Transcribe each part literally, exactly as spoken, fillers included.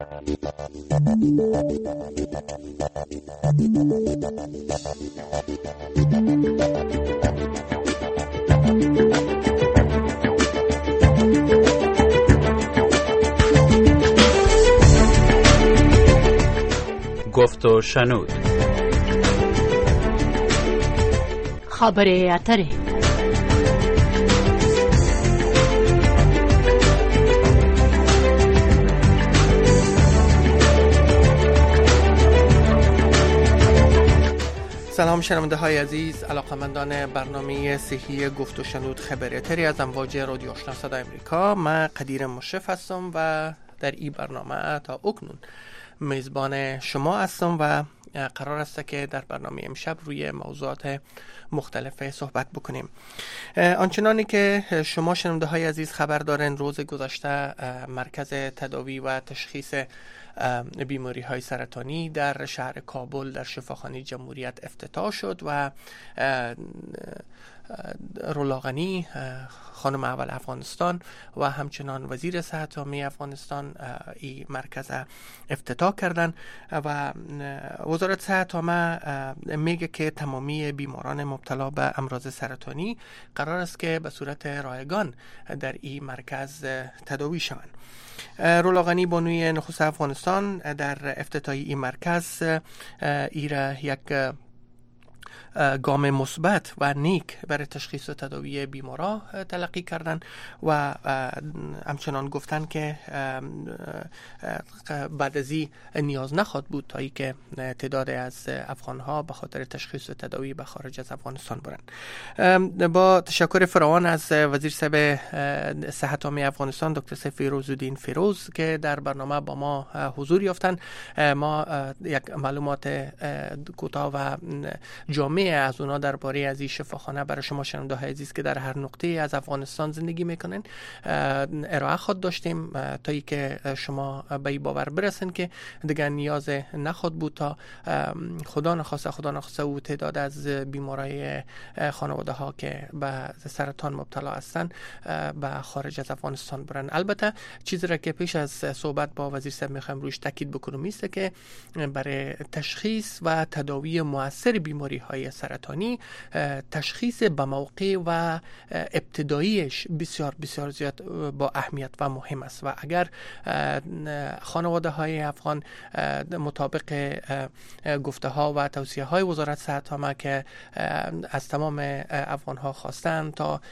گفت و شنود. خبر اتره. سلام شنونده های عزیز، علاقمندان برنامه صحی گفت و شنود خبر اتری از امواج رادیو آشنا صدای امریکا. من قدیر مشرف هستم و در این برنامه تا اکنون میزبان شما هستم و قرار است که در برنامه امشب روی موضوعات مختلف صحبت بکنیم. آنچنانی که شما شنونده های عزیز خبر دارین، روز گذشته مرکز تداوی و تشخیص بیماری های سرطانی در شهر کابل در شفاخانه جمهوریت افتتاح شد و رولا غنی خانم اول افغانستان و همچنان وزیر صحت عامه افغانستان این مرکز افتتاح کردن و وزارت صحت عامه میگه که تمامی بیماران مبتلا به امراض سرطانی قرار است که به صورت رایگان در این مرکز تداوی شوند. رولا غنی بانوی نخست افغانستان در افتتاح این مرکز ایره یک گام مثبت و نیک برای تشخیص و تداوی بیمارا تلقی کردن و همچنان گفتن که بعد از این نیاز نخواهد بود تا ای که تعداد از افغانها به خاطر تشخیص و تداوی به خارج از افغانستان برند. با تشکر فراوان از وزیر صاحب صحت عامه افغانستان دکتر سید فیروزالدین فیروز که در برنامه با ما حضور یافتن، ما یک معلومات کوتاه و جامع از اونا درباره از این شفاخانه برای شما شنونده های عزیز که در هر نقطه از افغانستان زندگی میکنن ارائه خود داشتیم تا ای که شما به این باور برسن که دیگه نیاز نخواد بود تا خدا نخواسته خدا نخواسته او تعداد از بیمارای خانواده ها که به سرطان مبتلا هستن به خارج از افغانستان برن. البته چیزی را که پیش از صحبت با وزیر صاحب میخوایم روش تاکید بکنم است که برای تشخیص و تداوی مؤثر بیماری های سرطانی تشخیص به موقع و ابتداییش بسیار بسیار زیاد با اهمیت و مهم است و اگر خانواده های افغان مطابق گفته ها و توصیه های وزارت صحت عامه که از تمام افغان ها خواستند تا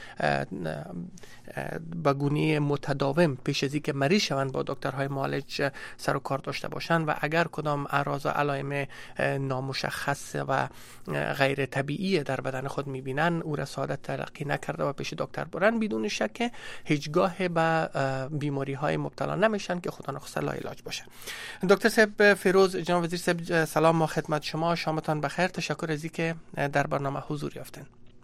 به گونه متداوم پیش از اینکه مریض شوند با دکترهای معالج سر و کار داشته باشند و اگر کدام اعراض و علائم نامشخص و غیر طبیعی در بدن خود میبینن او را سعادت تلقی نکرده و پیش دکتر برن، بدون شک هیچگاه به بیماری های مبتلا نمیشن که خدا نخواسته لاعلاج باشه. دکتر صاحب فیروز، جناب وزیر صاحب سلام ما خدمت شما، شامتان بخیر، تشکر از اینکه در برنامه حضور یافتین.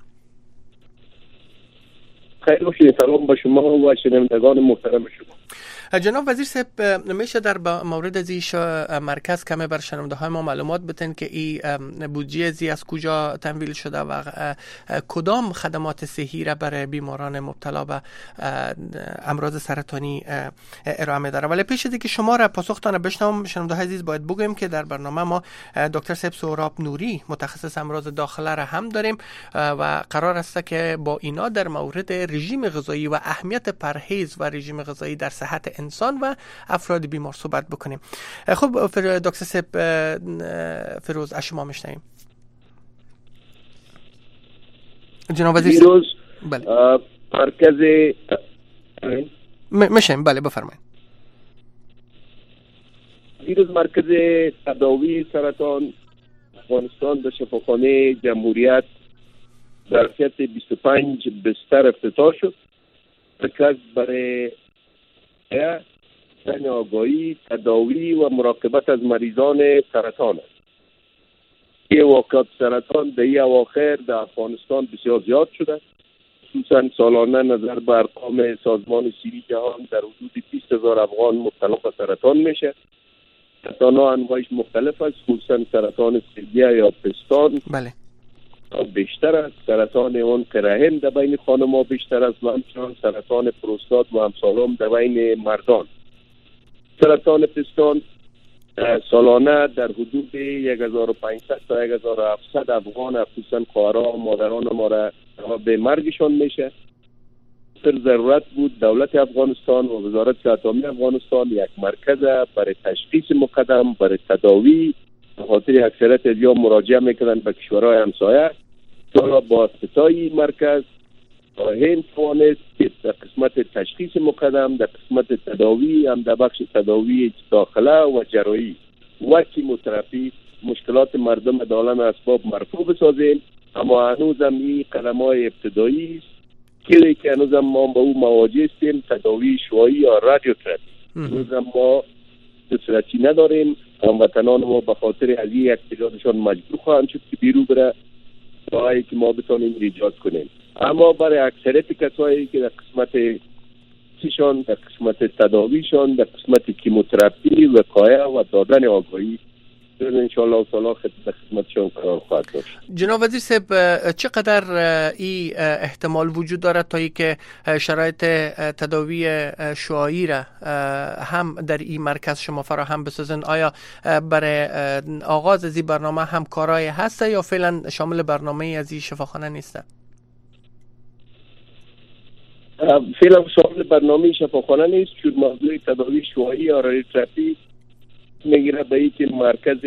خیلی باشید، سلام با شما و شنوندگان محترم شما. جناب وزیر صاحب میشه در مورد ازیش مرکز کمی بر شنونده های ما معلومات بتن که این بودجه ازی از کجا تمویل شده و کدام خدمات صحی را برای بیماران مبتلا به امراض سرطانی ارائه می‌داره؟ ولی پیش از اینکه شما را پاسختان بشنوم شنونده های عزیز باید بگویم که در برنامه ما دکتر صاحب سهراب نوری متخصص امراض داخله را هم داریم و قرار است که با اینا در مورد رژیم غذایی و اهمیت پرهیز و رژیم غذایی در صحت انسان و افراد بیمار صحبت بکنیم. خب دکتر صاحب فیروز از شما میشنویم. جناب وزیر فیروز بله مرکز میشم بله بفرمایید. فیروز مرکز تداوی سرطان افغانستان در شفاخانه جمهوریت در ظرف بیست و پنج بستر افتتاح شد. مرکز برای زن آگاهی، تداوی و مراقبت از مریضان سرطان است. این واقعات سرطان در این اواخر در افغانستان بسیار زیاد شده، خصوصا سالانه نظر به ارقام سازمان صحی جهان در حدود بیست هزار افغان مبتلا به سرطان میشه. سرطان ها انواعش مختلف است، خصوصا سرطان سلگیه یا پستان بله بیشتر است، سرطان اون رحم در بین خانم ها بیشتر است و همچنان سرطان پروستات و همسالم در بین مردان. سرطان پستان سالانه در حدود یک هزار و پانصد تا یک هزار و هفتصد افغان خصوصا خواهرها و مادران ما را به مرگشان میشه. در ضرورت بود دولت افغانستان و وزارت صحت عامه افغانستان یک مرکز برای تشخیص مقدم برای تداوی، به خاطر اکثریت از یا مراجعه میکنن به کشورهای همسایه، تا با افتتاحی مرکز هند توانست در قسمت تشخیص مقدم، در قسمت تداوی هم در بخش تداوی داخله و جراحی و کیموتراپی مشکلات مردم در عالم اسباب مرفوع بسازیم. اما هنوز هم این قدم های ابتدایی است که هنوز هم ما با او مواجه هستیم، تداوی شعاعی یا رادیوتراپی. هنوز هم ما دسترسی نداریم. هموطنان ما به خاطر از این احتیاجاتشان مجبور خواهند شد که بیرون بره تا اینکه ما بتونیم ایجاد کنیم. اما برای اکثریت کسایی که در قسمت چیشان، در قسمت تداویشان، در قسمت کیموتراپی، وقایه و دادن آگاهی انشاءالله تعالی خدمتشان قرار خواهد داشت. جناب وزیر صاحب، چقدر این احتمال وجود دارد تا اینکه شرایط تداوی شعاعی را هم در این مرکز شما فراهم بسازن؟ آیا برای آغاز از این برنامه هم کارایی هست یا فعلا شامل برنامه از این شفاخانه نیست؟ فعلا شامل برنامه شفاخانه نیست، چون موضوع تداوی شعاعی یا رادیوتراپی میگیره به این که مرکز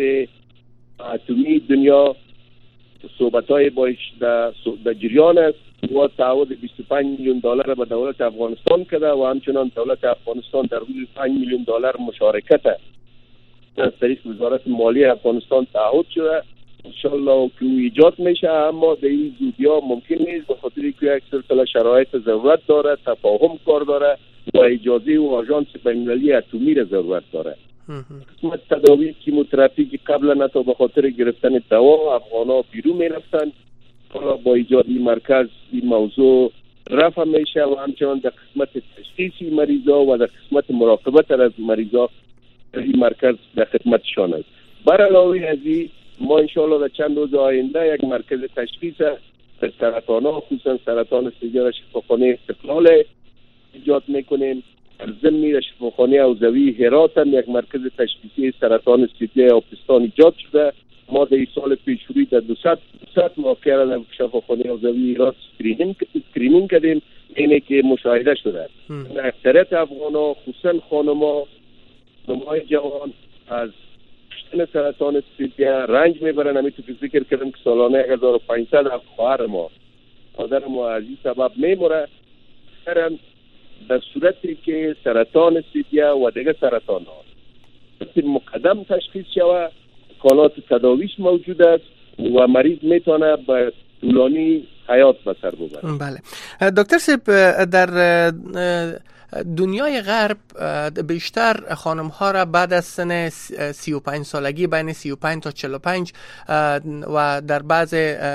اتمی دنیا صحبت‌های باش در جریان است و تعهد بیست و پنج میلیون دلار به دولت افغانستان کرده و همچنان دولت افغانستان در حدود پنج میلیون دلار مشارکت از طریق وزارت مالیه افغانستان تعهد شده. انشالله که ایجاد میشه، اما در این زودیا ممکن نیست به خاطر که یک سلسله شرایط ضرورت داره، تفاهم کار داره و اجازه و آژانس بین‌المللی اتمی را ضرورت داره. قسمت تداوی کیموتراپی که قبلا تا به خاطر گرفتن دوا افغانا بیرون میرفتن، حالا با ایجاد این مرکز این موضوع رفع میشه و همچنان در قسمت تشخیصی مریضا و در قسمت مراقبت از مریضا این مرکز در خدمتشان است. بر علاوه از این ما انشاءالله در چند روز آینده یک مرکز تشخیص در سرطان ها خصوصا سرطان سیجار شفاخانه استقلال ایجاد میکنیم. در ضمن شفاخانه حوزوی هرات هم یک مرکز تشخیصی سرطان سیجار و پستان ایجاد شده. ما در این سال پیشروی در دوصد واقعه را در شفاخانه حوزوی هرات اسکرینینگ اسکرینینگ کردیم. اینه که مشاهده شده اکثریت افغانا خصوصا خانما خانم‌های جوان از سرطان سیجار رنج میبرن. همینطور که ذکر کردم که سالانه یک هزار و پانصد خواهر ما مادر ما از این سبب میموره. خیرم در صورتی که سرطان سیجار و دیگه سرطان ها مقدم تشخیص شوه، امکانات تداویش موجود است و مریض میتونه به طولانی حیات به سر ببره. بله دکتر صاحب، در دنیای غرب بیشتر خانم ها را بعد از سن سی و پنج سالگی بین سی و پنج تا چهل و پنج و در بعض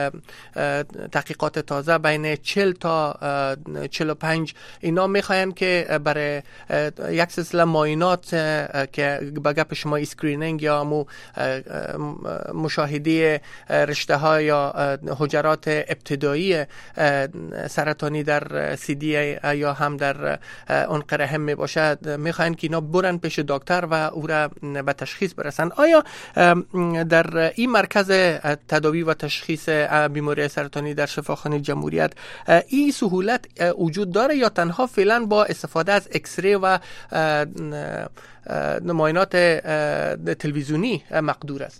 تحقیقات تازه بین چهل تا چهل و پنج اینا میخواین که برای یک سلسله معاینات که به گپ شما اسکرینینگ یا مو مشاهده رشته ها یا حجرات ابتدایی سرطانی در سی دی ای یا هم در اون قرهم می باشد، میخواین که اینا برن پیش دکتر و او را به تشخیص برسن. آیا در این مرکز تداوی و تشخیص بیماری سرطانی در شفاخانه جمهوریت این سهولت وجود داره یا تنها فعلا با استفاده از اکسری و معاینات تلویزیونی مقدور است؟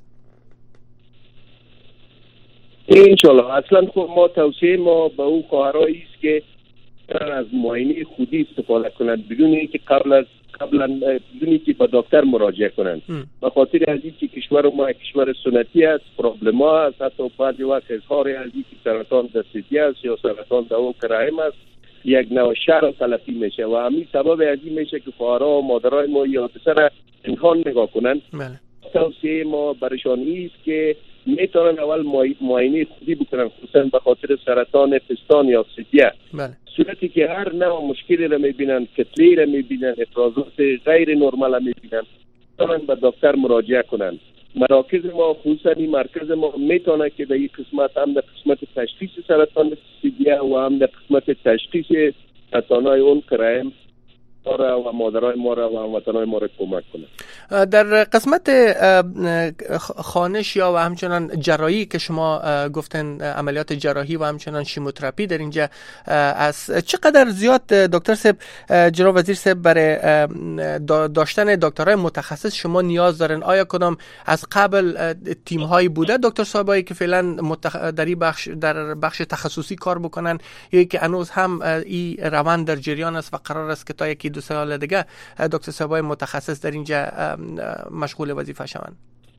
انشالله اصلا خب ما توصیه ما به اون خواهرایی است که از معاینه خودی استفاده کنند بدون اینکه قبل از قبلا بدون اینکه به دکتر مراجعه کنند. به خاطر از اینکه کشور ما کشور سنتی است، پروبلم ها است، حتی بعضی وقت اظهار از اینکه سرطان دسترسی است یا سرطان دوام کرائم است یک نوع شر تلفی میشه و همین سبب از این میشه که خواهرها و مادرای ما یا پسر امکان نگاه کنند. بله. توصیه ما برشان است که میتونن اول معاینه خودی بکنن، خصوصا به خاطر سرطان پستان یا سیجار. بله. صورتی که هر نوع مشکلی را میبینن، کتلی را میبینن، افرازات غیر نرمال را میبینن، میتونن به دکتر مراجعه کنن. مراکز ما خصوصا این مرکز ما میتونه که در این قسمت هم در قسمت تشخیص سرطان سیجار و هم در قسمت تشخیص سرطان‌های اون کرائم و مادرای ما را و هموطنای ما را کمک کنه. در قسمت خانش یا و همچنان جراحی که شما گفتن عملیات جراحی و همچنان شیموتراپی در اینجا از چقدر زیاد دکتر صاحب، جناب وزیر صاحب، برای داشتن دکترای متخصص شما نیاز دارن؟ آیا کدام از قبل تیم هایی بوده دکتر صاحبایی که فعلا متخ... در این بخش در بخش تخصصی کار بکنن، یا که هنوز هم این روند در جریان است و قرار است که تا یکی دو سال دیگه دکتر صاحبای متخصص در اینجا مشغول وظیفه شوند؟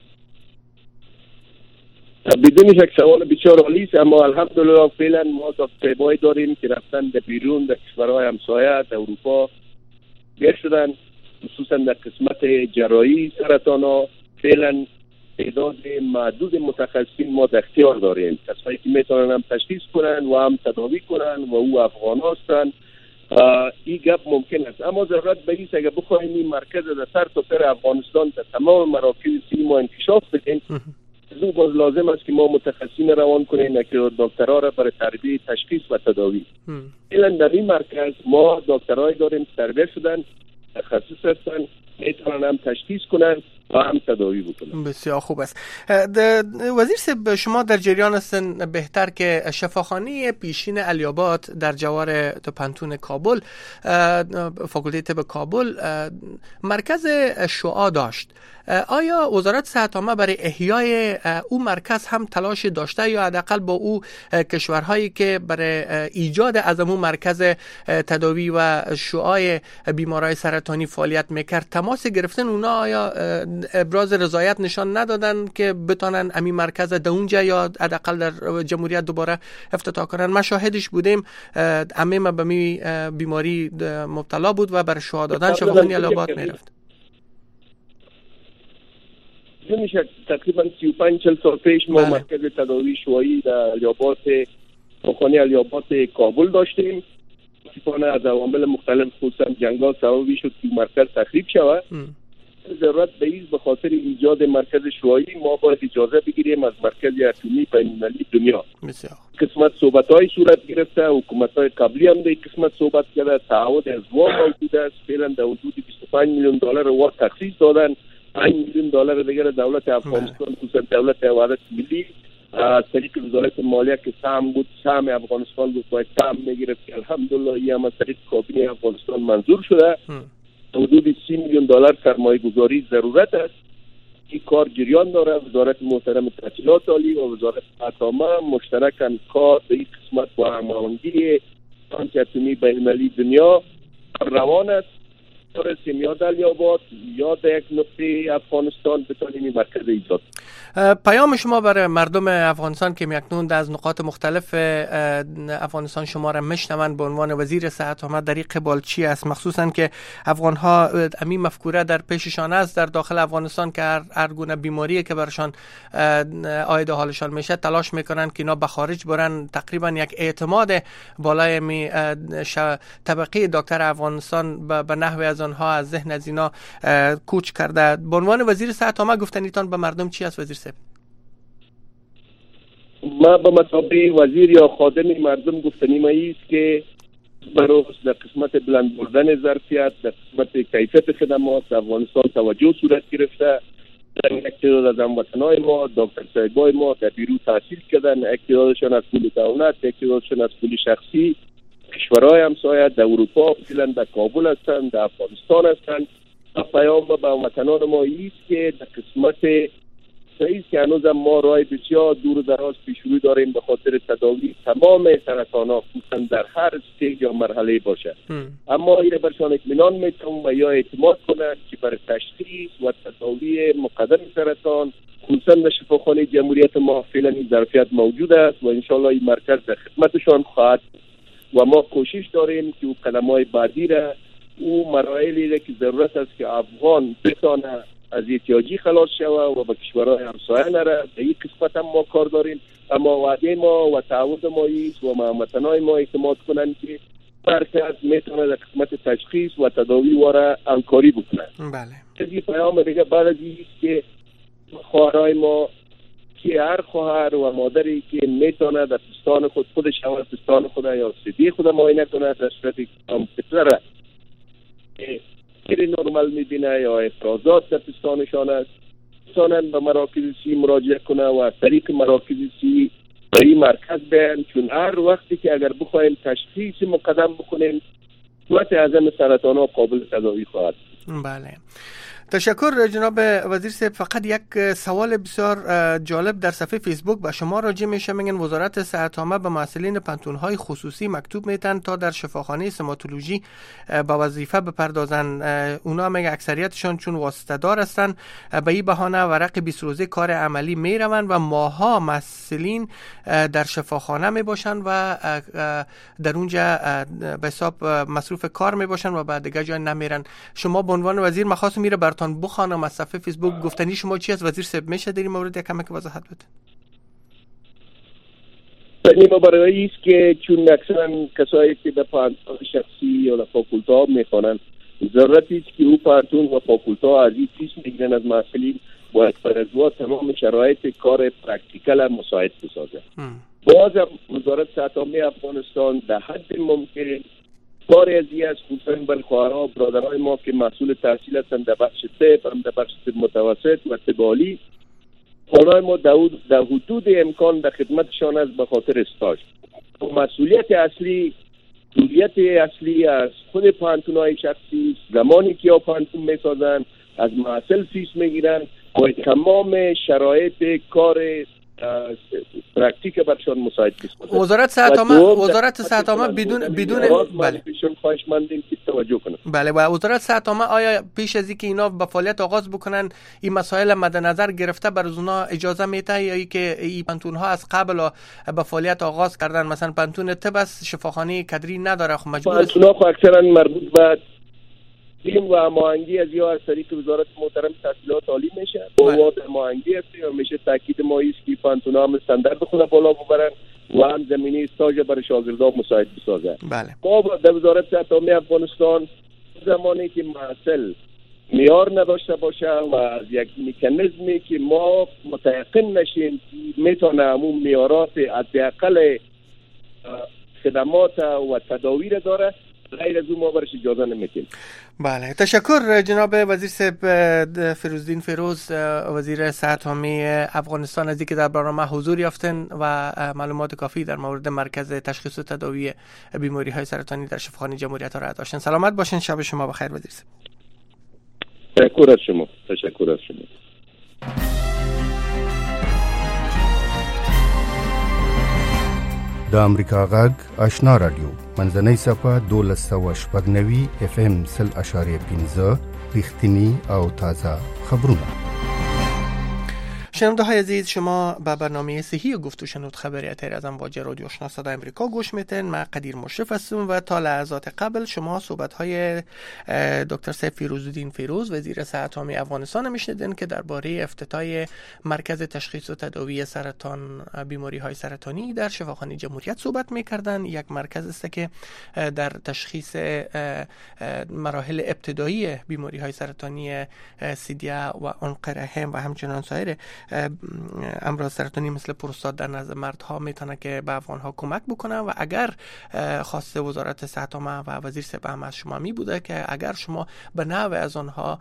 بدون شک سوال بسیار عالی است، اما الحمدلله فعلا ما دکترای داریم که رفتن در بیرون، در کشورهای همسایه، در اروپا گشت شدن، خصوصا در قسمت جراحی سرطان ها. فعلا تعداد معدود متخصصین ما در اختیار داریم، کسایی که میتونن هم تشخیص کنن و هم تداوی کنن و او افغان هستن. این گپ ممکن است، اما ضرورت به این اگر بخوایم این مرکز در سر تا سر افغانستان در تمام مراکز سینما انکشاف بدیم، از اون باز لازم است که ما متخصصین روان کنیم که دکترها را برای تربیت، تشخیص و تداوی. فعلا در این مرکز ما دکترای داریم تربیت شدن، تخصص هستن، میتونن هم تشخیص کنن و هم تداوی بکنن. بسیار خوب است. وزیر صاحب، شما در جریان هستن بهتر که شفاخانه پیشین علی‌آباد در جوار پنتون کابل، فاکولته طب کابل، مرکز شعاع داشت. آیا وزارت صحت عامه برای احیای او مرکز هم تلاش داشته، یا حداقل با او کشورهایی که برای ایجاد از اون مرکز تداوی و شعاع بیمارای سرطانی فعالیت میکرد تماس گرفتن؟ اونا آیا ابراز رضایت نشان ندادن که بتونن امی مرکز در اونجا یا حداقل در جمهوریت دوباره افتتاح کنن؟ ما شاهدش بودیم، عمه ما به می بیماری مبتلا بود و برای شعاع دادن شفاخانه علی‌آباد میرفت. میشه تقریبا سی و پنج چهل سال پیش ما مرکز تداوی شعاعی در علی‌آباد، شفاخانه علی‌آباد کابل داشتیم. متاسفانه از عوامل مختلف خصوصا جنگ‌ها سببی شد که مرکز تخریب شود. ضرورت به این به خاطر ایجاد مرکز شعاعی ما باید اجازه بگیریم از مرکز اتمی بین‌المللی دنیا. قسمت صحبت‌های صورت گرفته، حکومت‌های قبلی هم در قسمت صحبت کرده، تعهد از وام موجود است. فعلا در حدود بیست و پنج میلیون دلار وام تخصیص دادن، پنج میلیون دلار دیگر دولت افغانستان خصوصا دولت وحدت ملی از طریق وزارت مالیه که سهم بود، سهم افغانستان بود، باید سهم میگرفت که الحمدلله این هم از طریق کابینه افغانستان منظور شده. حدود سی میلیون دلار سرمایه گذاری ضرورت است. این کار جریان داره. وزارت محترم تحصیلات عالی و وزارت صحت عامه مشترکاً کار به این قسمت با هماهنگی بانک اتمی بین‌المللی دنیا روان است. رسیم یا در علی‌آباد یا در یک نقطه افغانستان بتانیم این مرکز ایجاد. پیام شما برای مردم افغانستان که میکنون از نقاط مختلف افغانستان شما را میشنوند به عنوان وزیر صحت عامه در این قبال چی است؟ مخصوصا که افغان ها همین مفکوره در پیششان است در داخل افغانستان که هر, هر گونه بیماری که برشان عاید حالشان میشه تلاش میکنن که اینا به خارج برن. تقریبا یک اعتماد بالای می طبقه دکتر افغانستان به نحو از آنها از ذهن از اینا کوچ کرده. به عنوان وزیر صحت عامه گفتنیتان به مردم چی است وزیر صاحب؟ ما به مطابق وزیر یا خادم مردم گفتنی ما است که برای در قسمت بلند بردن ظرفیت، در قسمت کیفیت خدمات افغانستان توجه صورت گرفته. در یک تعداد از هموطنان ما، دکتر صاحبای ما در بیرون تحصیل کردن، یک تعدادشان از پول دولت، یک تعدادشان از پول شخصی. کشورهای همسایه در اروپا فعلا در کابل هستند، در افغانستان هستند. پیام به هموطنان ما است که در قسمت صحیح که هنوز ما راه بسیار دور و دراز پیش رو داریم به خاطر تداوی تمام سرطان‌ها، خصوصا در هر استیج یا مرحله باشه. اما این برشان اطمینان میتونم و یا اعتماد کنند که برای تشخیص و تداوی مقدم سرطان خصوصا در شفاخانه جمهوریت ما فعلا این ظرفیت موجود است و انشالله این مرکز در خدمتشان خواهد و ما کوشش داریم که او قدم‌های بعدی را، او مراحلی را که ضرورت است که افغان بتانه از احتیاجی خلاص شود و به کشورهای همسایه نره. در این قسمت هم ما کار داریم، اما وعده ما و تعهد ما است و هموطنان ما اعتماد کنند که مرکز میتونه در قسمت تشخیص و تداوی واره همکاری بکنه. بله. این پیام دیگه بعد از این است که خواهرای ما که هر خواهر و مادری که میتونه در پستان خود خودش اول پستان خود یا سیدی خود معاینه کنه در صورت کامپیوتر غیر نرمال میبینه یا افرازات در پستانشان است، میتونن به مراکز سی مراجعه کنه و از طریق مراکز سی به این مرکز بیان، چون هر وقتی که اگر بخوایم تشخیص مقدم بکنیم صورت اعظم سرطان ها قابل تداوی خواهد. بله، تشکر جناب وزیر صاحب. فقط یک سوال بسیار جالب در صفحه فیسبوک به شما راجع میشه. میگن وزارت صحت عامه به مسئولین پانتون‌های خصوصی مکتوب میتن تا در شفاخانه استوماتولوژی به وظیفه بپردازن. اونا میگه اکثریتشون چون واسطه دار هستن به این بهانه ورق بیست روزه کار عملی میروند و ماها مسئولین در شفاخانه میباشن و در اونجا به حساب مصروف کار میباشن و بعد دیگه جای نمیرن. شما به عنوان وزیر مخواستم میره براتون بخوانم از صفحه فیسبوک گفتنی شما چی از وزیر صاحب میشه در این مورد یک کمک وضاحت بده؟ این مبارزه است که چون اکثرا کسایی که به پانتون شخصی یا فاکولتا میخوانند ضرورتی است که او پانتون و فاکولتا از این فیس میگیرن از مسئولین باید فرضوا تمام شرایط کار پرکتیکال مساعد بسازه. باز وزارت صحت عامه افغانستان در حد ممکن کار ازی از خصوصا بلخواهرها و برادرهای ما که مسئول تحصیل هستند در بخش طب هم در بخش متوسط و طب عالی، خانای ما در حدود امکان در خدمتشان است به خاطر استاژ. مسئولیت اصلی مسئولیت اصلی از خود پانتون‌های شخصی زمانی که یا پانتون میسازن از محصل فیس میگیرن و تمام شرایط کار پرکتیک برشان مساعد بسازه. وزارت صحت عامه وزارت صحت عامه بدون بدون بله خواهش مندیم که توجه کنن. بله، و وزارت صحت عامه آیا پیش از اینکه اینا به فعالیت آغاز بکنن این مسائل مد نظر گرفته بر از اونا اجازه میده یا اینکه این پانتون ها از قبل به فعالیت آغاز کردن؟ مثلا پانتون طب است، شفاخانه کدری نداره، خب مجبور است. پانتون ها خب اکثرا مربوط به تیم و هماهنگی از یا از طریق وزارت محترم تحصیلات عالی میشه. با هماهنگی است یا میشه تاکید ما است که پانتون ها هم استاندارد خود بالا ببرن و هم زمینه استاژ برای شاگردان مساعد بسازه. بله. ما در وزارت صحت عامه افغانستان زمانی که محصل معیار نداشته باشه و از یک مکانیزمی که ما متيقن نشیم میتونه همون معیارات حداقل خدمات و تداوی را داره، غیر از اون ما برش اجازه نمیدیم. بله، تشکر جناب وزیر صاحب فیروزدین فیروز، وزیر صحت عامه افغانستان، از اینکه در برنامه حضور یافتن و معلومات کافی در مورد مرکز تشخیص و تداوی بیماری‌های سرطانی در شفاخانه جمهوریت را داشتن. سلامت باشین، شب شما بخیر وزیر صاحب. تشکر از شما. تشکر از شما. د امریکا غږ آشنا رادیو منځنۍ صفحه دولس سوه شپږ نوي اف ام سل اشاریه پنځه رښتینی او تازه خبرونه. شنونده های عزیز، شما به برنامه صحی و گفت و شنود خبری اتر از امواج رادیو آشنا صدای امریکا گوش میتین. من قدیر مشرف هستم و تا لحظات قبل شما صحبت های دکتر سیف فیروزالدین فیروز وزیر صحت عامه افغانستان میشنیدین که درباره افتتاح مرکز تشخیص و تداوی سرطان بیماری های سرطانی در شفاخانه جمهوریت صحبت میکردن. یک مرکز است که در تشخیص مراحل ابتدایی بیماری های سرطانی سیدیا و عنق رحم و همچنان سایر امراض سرطانی مثل پروستات در نزد مردها میتونه که به افغانها کمک بکنه و اگر خواست وزارت صحت عامه و وزیر صحت هم از شما می بوده که اگر شما به نوع از آنها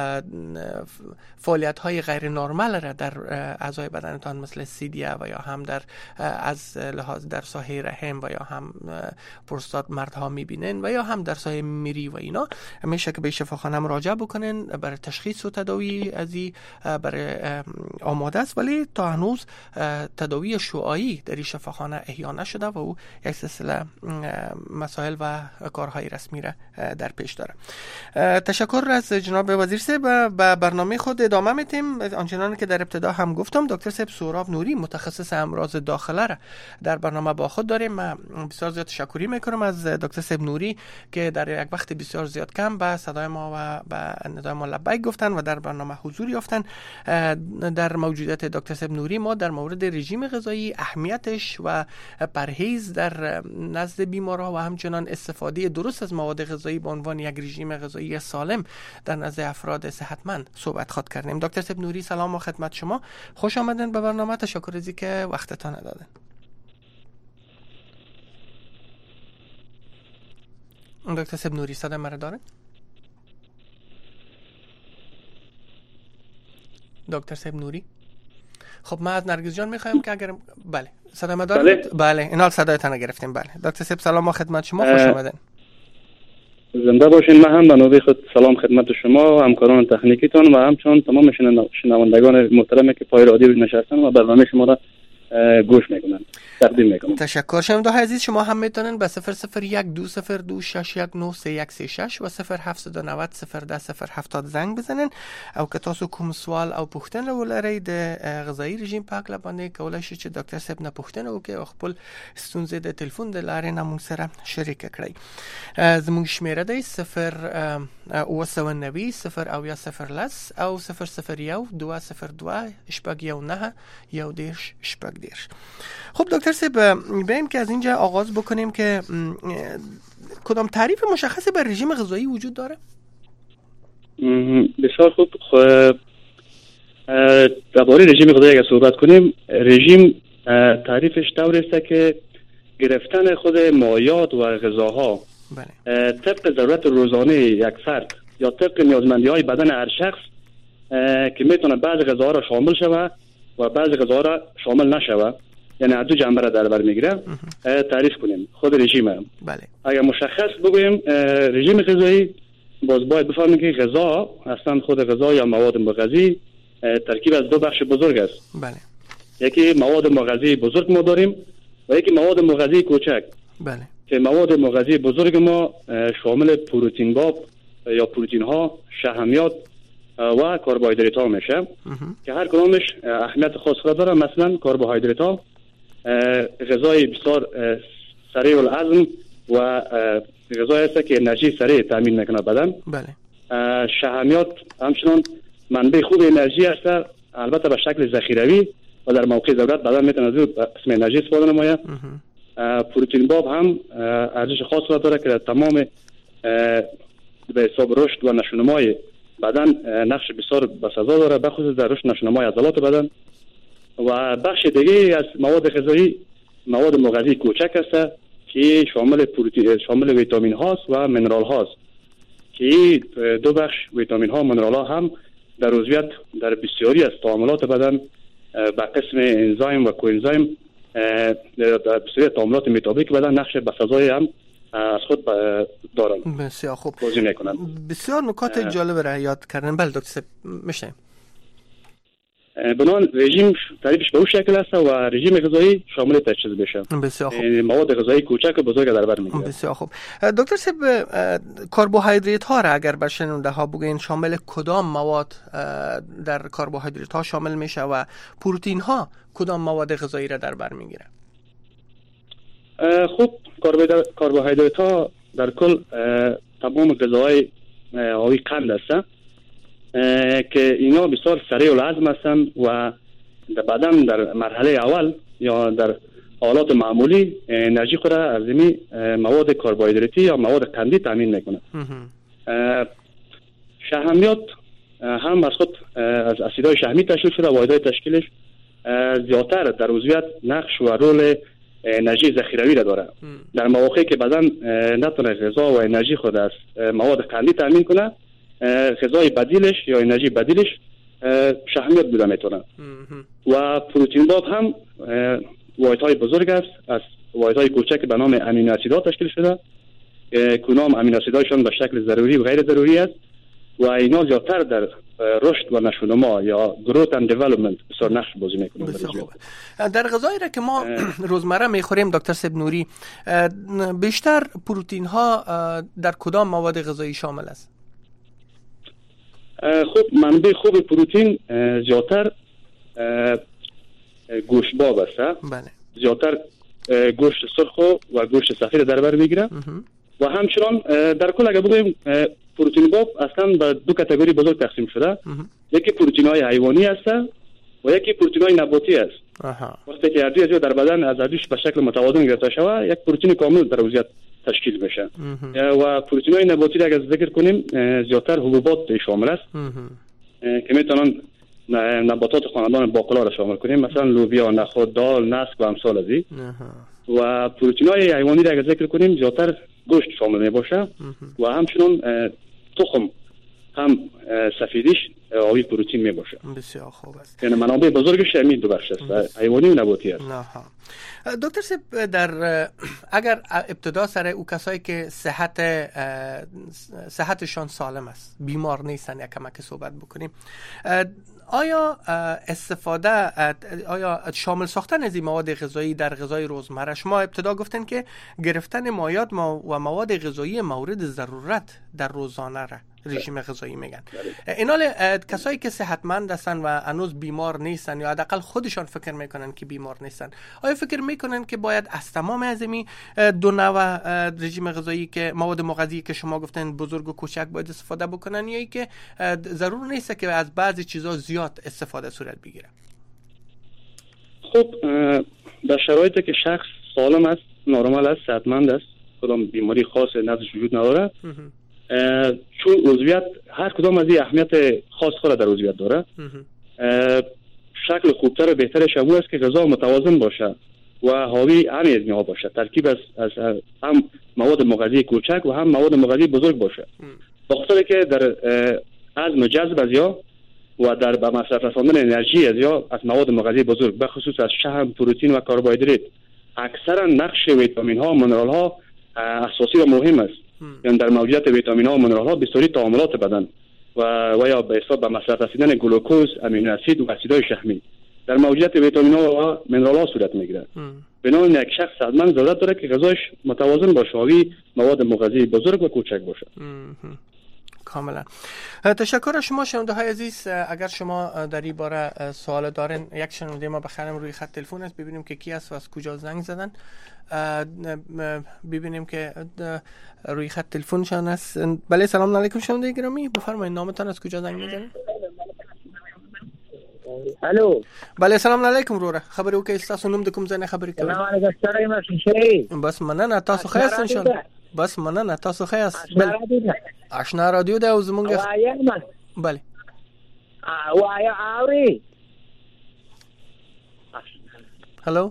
فعالیت های غیر نرمال را در اعضای بدنتان مثل سیدیا و یا هم در از لحاظ در ساحه رحم و یا هم پروستات مردها میبینن و یا هم در ساحه میری و اینا، میشه که به شفاخانه مراجعه بکنن برای تشخیص و تداوی ازی برای آماده است، ولی تا هنوز تداوی شعاعی در این شفاخانه احیا نشده و او یک سلسله مسائل و کارهای رسمی را در پیش داره. تشکر از جناب وزیر صاحب. به برنامه خود ادامه میتیم. آنچنان که در ابتدا هم گفتم دکتر صاحب سهراب نوری متخصص امراض داخله را در برنامه با خود داریم. من بسیار زیاد تشکری میکنم از دکتر صاحب نوری که در یک وقت بسیار زیاد کم به صدای ما و به ندای ما لبیک گفتن و در برنامه حضور یافتن. در موجودیت دکتر صاحب نوری ما در مورد رژیم غذایی، اهمیتش و پرهیز در نزد بیمارها و همچنان استفاده درست از مواد غذایی به عنوان یک رژیم غذایی سالم در نزد افراد صحتمند صحبت خواهد کردیم. دکتر صاحب نوری سلام و خدمت شما، خوش آمدین به برنامه. تشکر از اینکه وقتتان دادین. دکتر صاحب نوری صدا مرا دارین؟ دکتر صاحب نوری. خب ما از نرگس جان میخوایم که اگر بله صدا ما بله. دارید؟ بله اینا صدایتان گرفتیم. بله دکتر صاحب سلام ما خدمت شما، خوش آمدین. زنده باشین. من هم به نوبه خود سلام خدمت شما و همکاران تکنیکیتان و همچنان تمام شنوندگان محترمی که پای رادیو نشستن و برنامه شما را گوش میکنن تقدیم میکنم. تشکر. شنونده‌های عزیز شما هم میتونن به صفر صفر یک دو صفر دو شش یک نه سه یک سه شش و صفر هفت نه صفر صفر ده صفر هفتاد زنگ بزنن او که تاسو کوم سوال او پوښتنه ولرئ د غذایی رژیم په اړه باندې کولای شئ چې ډاکټر صاحب نه پوښتنه وکړي او خپل ستونزې د ټلیفون د لارې نه موږ سره شریک کړئ. زموږ شمیره دی صفر اوه سوه نوي صفر او یا صفر لس او صفر صفر یو دوه صفر دوه شپږ یو نه یو دېرش شپږ دېرش. خب دکتر صاحب بیایم که از اینجا آغاز بکنیم که کدام تعریف مشخصی بر رژیم غذایی وجود داره؟ بسیار خوب. درباره رژیم غذایی اگر صحبت کنیم، رژیم تعریفش طور است که گرفتن خود مایعات و غذاها بله. طبق ضرورت روزانه یک فرد یا طبق نیازمندی های بدن هر شخص که میتونه بعض غذاها را شامل شود و بعض غذاها را شامل نشود، یعنی دو جنبه را در بر میگیره، تعریف کنیم خود رژیم. بله. اگر مشخص بگویم رژیم غذایی، باز باید بفهمیم که غذا اصلا خود غذا یا مواد مغذی ترکیب از دو بخش بزرگ است. بله. یکی مواد مغذی بزرگ ما داریم و یکی مواد مغذی کوچک. بله. که مواد مغذی بزرگ ما شامل پروتئین باب یا پروتئین ها، شحمیات و کربوهیدرات ها میشه که هر کدامش اهمیت خاص خود داره. مثلا کربوهیدرات ها غذای بسیار سریع الهضم و غذایی است که انرژی سریع تامین میکنه بدن. بله. شحمیات همچنان منبع خوب انرژی است، البته به شکل ذخیروی و در موقع ضرورت بدن میتونه از قسم انرژی استفاده نماید. پروتئین باب هم ارزش خاص را داره که در تمام به حساب رشد و نشونمای بدن نقش بسیار بسزا داره، بخصوص در رشد نشونمای عضلات بدن. و بخش دیگه از مواد غذایی مواد مغذی کوچک است که شامل پروتئین شامل ویتامین هاست و منرال هاست که دو بخش ویتامین ها و منرال ها هم در عضویت در بسیاری از تعاملات بدن به قسم انزایم و کوانزایم در بسیاری تعاملات متابولیک بدن نقش بسزای هم از خود دارن. بسیار خوب. بازی میکنن. بسیار نکات جالب را یاد کردن. بله دکتر میشه. بنان رژیم تعریفش به اون شکل است و رژیم غذایی شامل تجهیز بشه. بسیار خوب. مواد غذایی کوچک و بزرگ در بر میگیره. بسیار خوب. دکتر صاحب کربوهیدرات ها را اگر بر شنونده ها بگین شامل کدام مواد در کربوهیدرات ها شامل میشه و پروتئین ها کدام مواد غذایی را در بر میگیره؟ خوب کربوهیدرات ها در کل تمام غذاهای حاوی قند هستند که اینا بسیار سریع الهضم هستند و در بدن در مرحله اول یا در حالات معمولی انرژی خود را از این مواد کربوهیدراتی یا مواد قندی تامین میکنه. شحمیات هم از خود از اسیدهای شحمی تشکیل شده و واحدهای تشکیلش زیادتر در عضویت نقش و رول انرژی ذخیروی را داره. در مواقعی که بدن نتونه غذا و انرژی خود از مواد قندی تامین کنه، غذای بدیلش یا انرژی بدیلش شحمیات بوده میتونه. و پروتئین باب هم واحدهای بزرگ است از واحدهای کوچک به نام امینو اسیدها تشکیل شده که نام امینو اسیدهایشان به شکل ضروری و غیر ضروری است و اینا زیادتر در رشد و نشونما یا گروت اند دیولپمنت بسیار نقش بازی میکنه. بسیار خوب. در غذایی را که ما روزمره میخوریم دکتر صاحب نوری، بیشتر پروتئین ها در کدام مواد غذایی شامل است؟ خوب منبع خوب پروتئین زیادتر گوشت باب است. بله. زیادتر گوشت سرخ و گوشت سفید در بر میگیره و همچنان در کل اگر بگوییم پروتئین باب اصلا به دو کاتگوری بزرگ تقسیم شده. یکی پروتئین های حیوانی است و یکی پروتئین های نباتی است. وقتی که هر دوی در بدن از هر دوش به شکل متوازن گرفته شود یک پروتئین کامل در وضعیت تشکیل میشه. و پروتئین های نباتی را اگر ذکر کنیم زیادتر حبوبات شامل است که میتونن نباتات خاندان باقلا را شامل کنیم، مثلا لوبیا، نخود، دال، نسک و امثال از این. و پروتئین های حیوانی را اگر ذکر کنیم زیادتر گوشت شامل می باشه و همچنان تخم هم سفیدیش حاوی پروتئین می باشه. بسیار خوب است. یعنی منابع بزرگش همین دو بخش است، حیوانی و نباتی است. نه دکتر صاحب، در اگر ابتدا سر او کسایی که صحت صحتشان سالم است، بیمار نیستن، یک کمک صحبت بکنیم، آیا استفاده آیا شامل ساختن از این مواد غذایی در غذای روزمره، شما ابتدا گفتن که گرفتن مایعات و مواد غذایی مورد ضرورت در روزانه را رژیم غذایی میگن. اینال کسایی که صحتمند هستن و هنوز بیمار نیستن یا حداقل خودشان فکر میکنن که بیمار نیستن، آیا فکر میکنن که باید از تمام از این دو نوع رژیم غذایی که مواد مغذی که شما گفتن بزرگ و کوچک باید استفاده بکنن، یا ای که ضرور نیست که از بعضی چیزا زیاد استفاده صورت بگیره؟ خب در شرایطی که شخص سالم است، نرمال است، صحتمند است، کدام بیماری خاص نزدش وجود نداره، چون عضویت هر کدام از این اهمیت خاص خود در عضویت داره، شکل خوبتر و بهترش همون است که غذا متوازن باشه و حاوی همه از اینها باشه، ترکیب از, از هم مواد مغذی کوچک و هم مواد مغذی بزرگ باشه، بخاطر که در هضم جذب از یا و در به مصرف رساندن انرژی از یا از مواد مغذی بزرگ، به خصوص از شحم، پروتئین و کربوهیدرات، اکثرا نقش ویتامین ها و منرال ها اساسی و مهم است. یعنی در موجودیت ویتامین ها و منرال ها بسیاری تعاملات بدن و و یا به حساب به مصرف رسیدن گلوکوز، امینو اسید و اسیدهای شحمی در موجودیت ویتامین ها و منرال ها صورت میگیره. بنابراین یک شخص صحتمند ضرورت داره که غذاش متوازن باشه، حاوی مواد مغذی بزرگ و کوچک باشه. کاملا. تشکر از شما شنونده های عزیز. اگر شما در این باره سوال دارین، یک شنونده ما بخرم روی خط تلفن است، ببینیم که کی است و از کجا زنگ زدن. ببینیم که روی خط تلفنشان است. بله، سلام علیکم شنونده گرامی، بفرمایید نامتان، از کجا زنگ میزنید؟ الو. بله سلام علیکم روره، خبر او که استاسو نوم د کوم ځای نه خبرې کوي؟ سلام علیکم ستړی مې شي. بس مننه، تاسو ښه یاست ان شاء الله؟ بس مننه، تاسو ښه یاست؟ آشنا رادیو ده او زمونږ. وایم. بله. وایا اوري. هلو.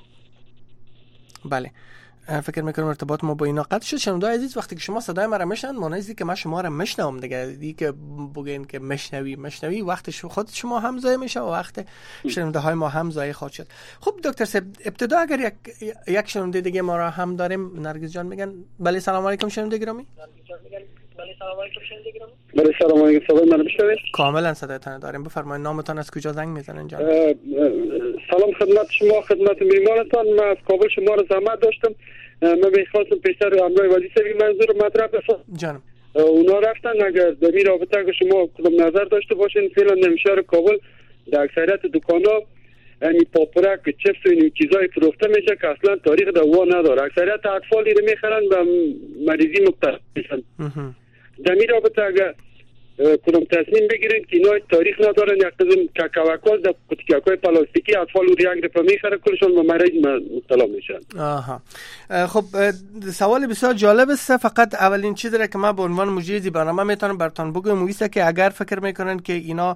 بله. فکر میکنم ارتباط ما با اینا قطع شد. شنونده عزیز، وقتی که شما صدای ما را میشنوید، معنی که من شما را میشنوم دیگه، دی که بگین که میشنوی میشنوی وقت خود شما هم ضایع میشه و وقت شنونده های ما هم ضایع خواهد شد. خب دکتر صاحب، ابتدا اگر یک یک شنونده دیگه ما را هم داریم، نرگس جان میگن. بله سلام علیکم شنونده گرامی. بله سلام علیکم شنونده گرامی. بله سلام علیکم، صدای من میشنوید؟ کاملا صدایتان داریم، بفرمایید نامتان، از کجا زنگ میزنین جان؟ سلام خدمت شما، خدمت میمانتان. من از کابل شما را زحمت داشتم، من میخواستم پیشتر امرای وزیری منظور مطرح بسازم. جانم. اونا رفتن، اگر در این رابطه که شما کدام نظر داشته باشین، فعلا نمیشار کابل در اکثریت دکانا یعنی پاپرک، چپس و این چیزای فروخته میشه که اصلا تاریخ دوا نداره. اکثریت اطفالی رو میخرن و مریضی مبتلا میشن. در این رابطه اگر کدام تصمیم بگیرین که اینا تاریخ ندارن، یک قسم کاکاوکاز در قوطیکای پلاستیکی اطفال رو یک دفعه میخره، کلشون به مریض مبتلا میشن. آها. خب سوال بسیار جالب است. فقط اولین چیزی را که من به عنوان مجری برنامه میتونم براتون بگم مویسه که اگر فکر میکنن که اینا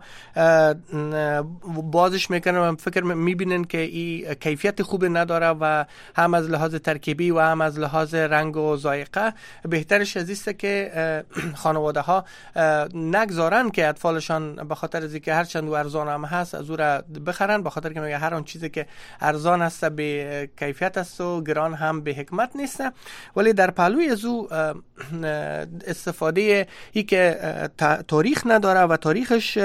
بازش میکنن و فکر میبینن که این کیفیت خوب نداره و هم از لحاظ ترکیبی و هم از لحاظ رنگ و ذائقه، بهترش از است که خانواده ها نگذارن که اطفالشان به خاطر از اینکه هر چند ارزان هم هست از او را بخرن، به خاطر که میگه هر آن چیزی که ارزان است به کیفیت است و گران هم به حکمت نیست. ولی در پهلوی از او استفاده ای که تاریخ نداره و تاریخش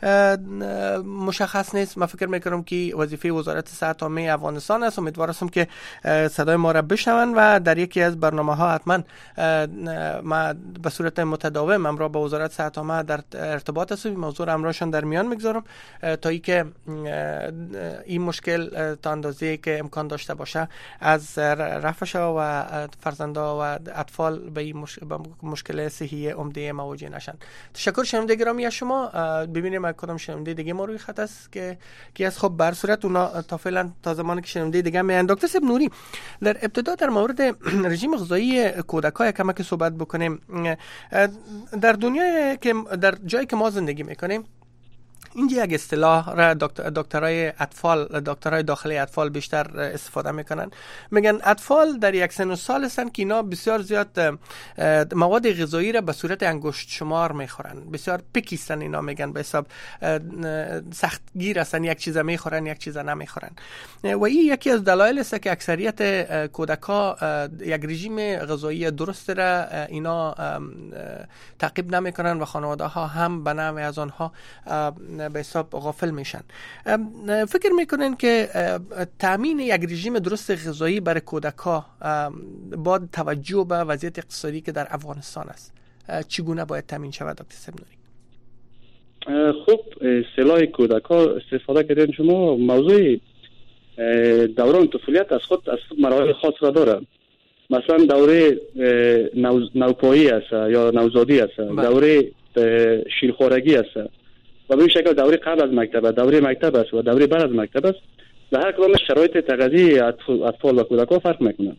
مشخص نیست، من فکر میکنم که وظیفه وزارت صحت عامه افغانستان است. امیدوارم که صدای ما را بشنون و در یکی از برنامه‌ها حتما ما به صورت متداوم امرا با وزارت صحت عامه در ارتباط هستیم. موضوع امراشون در میان میگذارم تا اینکه این مشکل تا اندازه‌ای که امکان داشته باشه از رفع شود و فرزندا و اطفال به این مش... مشکل صحی عمده مواجه نشن. تشکر شنونده گرامی از شما. ببینیم کدام شنونده دیگه ما روی خط است که کی از. خب بر صورت اونا تا فعلا تا زمانی که شنونده دیگه میان. دکتر صاحب نوری، در ابتدا در مورد رژیم غذایی کودک‌ها کما که صحبت بکنیم. در دنیای که در جایی که ما زندگی میکنیم اینجا یک اصطلاح را دکتر دکترای اطفال دکترای داخلی اطفال بیشتر استفاده میکنن. میگن اطفال در یک سن و سال هستند که اینا بسیار زیاد مواد غذایی را به صورت انگشت شمار میخورن، بسیار پیکیستن. اینا میگن به حساب سخت گیر هستن، یک چیز میخورن یک چیز نمیخورن. و این یکی از دلایل است که اکثریت کودکا یک رژیم غذایی درست را اینا تعقیب نمیکنن و خانواده ها هم به نوع از آنها به حساب غافل میشن. فکر میکنن که تامین یک رژیم درست غذایی برای کودکا با توجه به وضعیت اقتصادی که در افغانستان است چگونه باید تامین شود دکتر سبنوری؟ خب اصطلاح کودکا استفاده کردن شما، موضوع دوران طفولیت از خود از مراحل خاص را داره. مثلا دوره نوپایی است یا نوزادی است، دوره شیرخوارگی است و به این شکل دوره قبل از مکتب، دوره مکتب است و دوره بعد از مکتب است. در هر کدام شرایط تغذیه اطفال و کودکان فرق میکنه.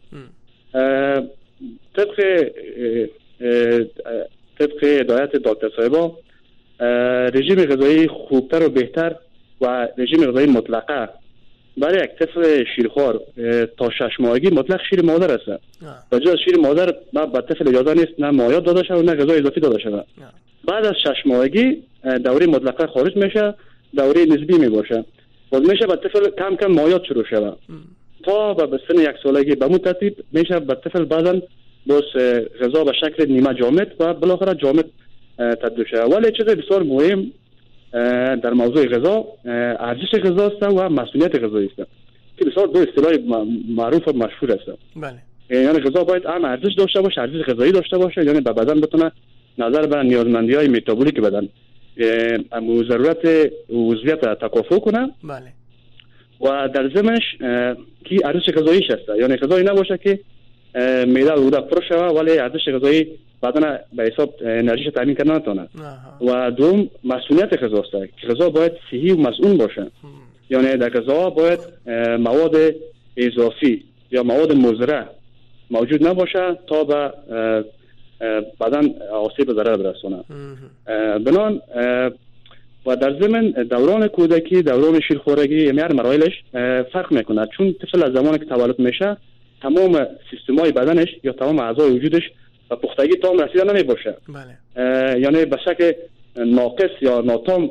طبق طبق هدایت دکتر صاحبا رژیم غذایی خوبتر و بهتر و رژیم غذایی مطلقه برای یک طفل شیرخوار تا شش ماهگی مطلق شیر مادر است. و جز شیر مادر نه به طفل اجازه نیست نه مایعات داده شود نه غذای اضافی داده شود. بعد از شش ماهگی دوره مطلقه خارج میشه، دوره نسبی می باشه. باز میشه به طفل کم کم مایعات شروع شود تا به سن یک سالگی به اون ترتیب میشه به طفل بعضا باز غذا به شکل نیمه جامد و بالاخره جامد تبدیل شود. ولی چیز بسیار مهم در موضوع غذا ارزش غذا است و مسئولیت غذایی است که بسیار دو اصطلاح معروف و مشهور است. بله. یعنی غذا باید هم ارزش داشته باشه، ارزش غذایی داشته باشه، یعنی به بدن بتونه نظر به نیازمندی‌های متابولیک بدن امو ضرورت عضویت تکافؤ کنه. بله. و در ضمنش کی ارزش غذاییش است، یعنی غذایی نباشه که معده و روده پر شود ولی ارزش غذایی بدن به حساب انرژیش تامین کردن نتونه. و دوم مسئولیت غذا است که غذا باید صحی و مسئول باشه. یعنی در غذا باید مواد اضافی یا مواد مضر موجود نباشه تا به بدن آسیب ضرر برسونه. بنان و در ضمن دوران کودکی، دوران شیرخوارگی، یعنی هر مراحلش فرق میکنه، چون طفل از زمانی که تولد میشه تمام سیستم‌های بدنش یا تمام اعضای وجودش و پختگی تام رسیده نمی باشه. بله. یعنی به شکل ناقص یا ناتام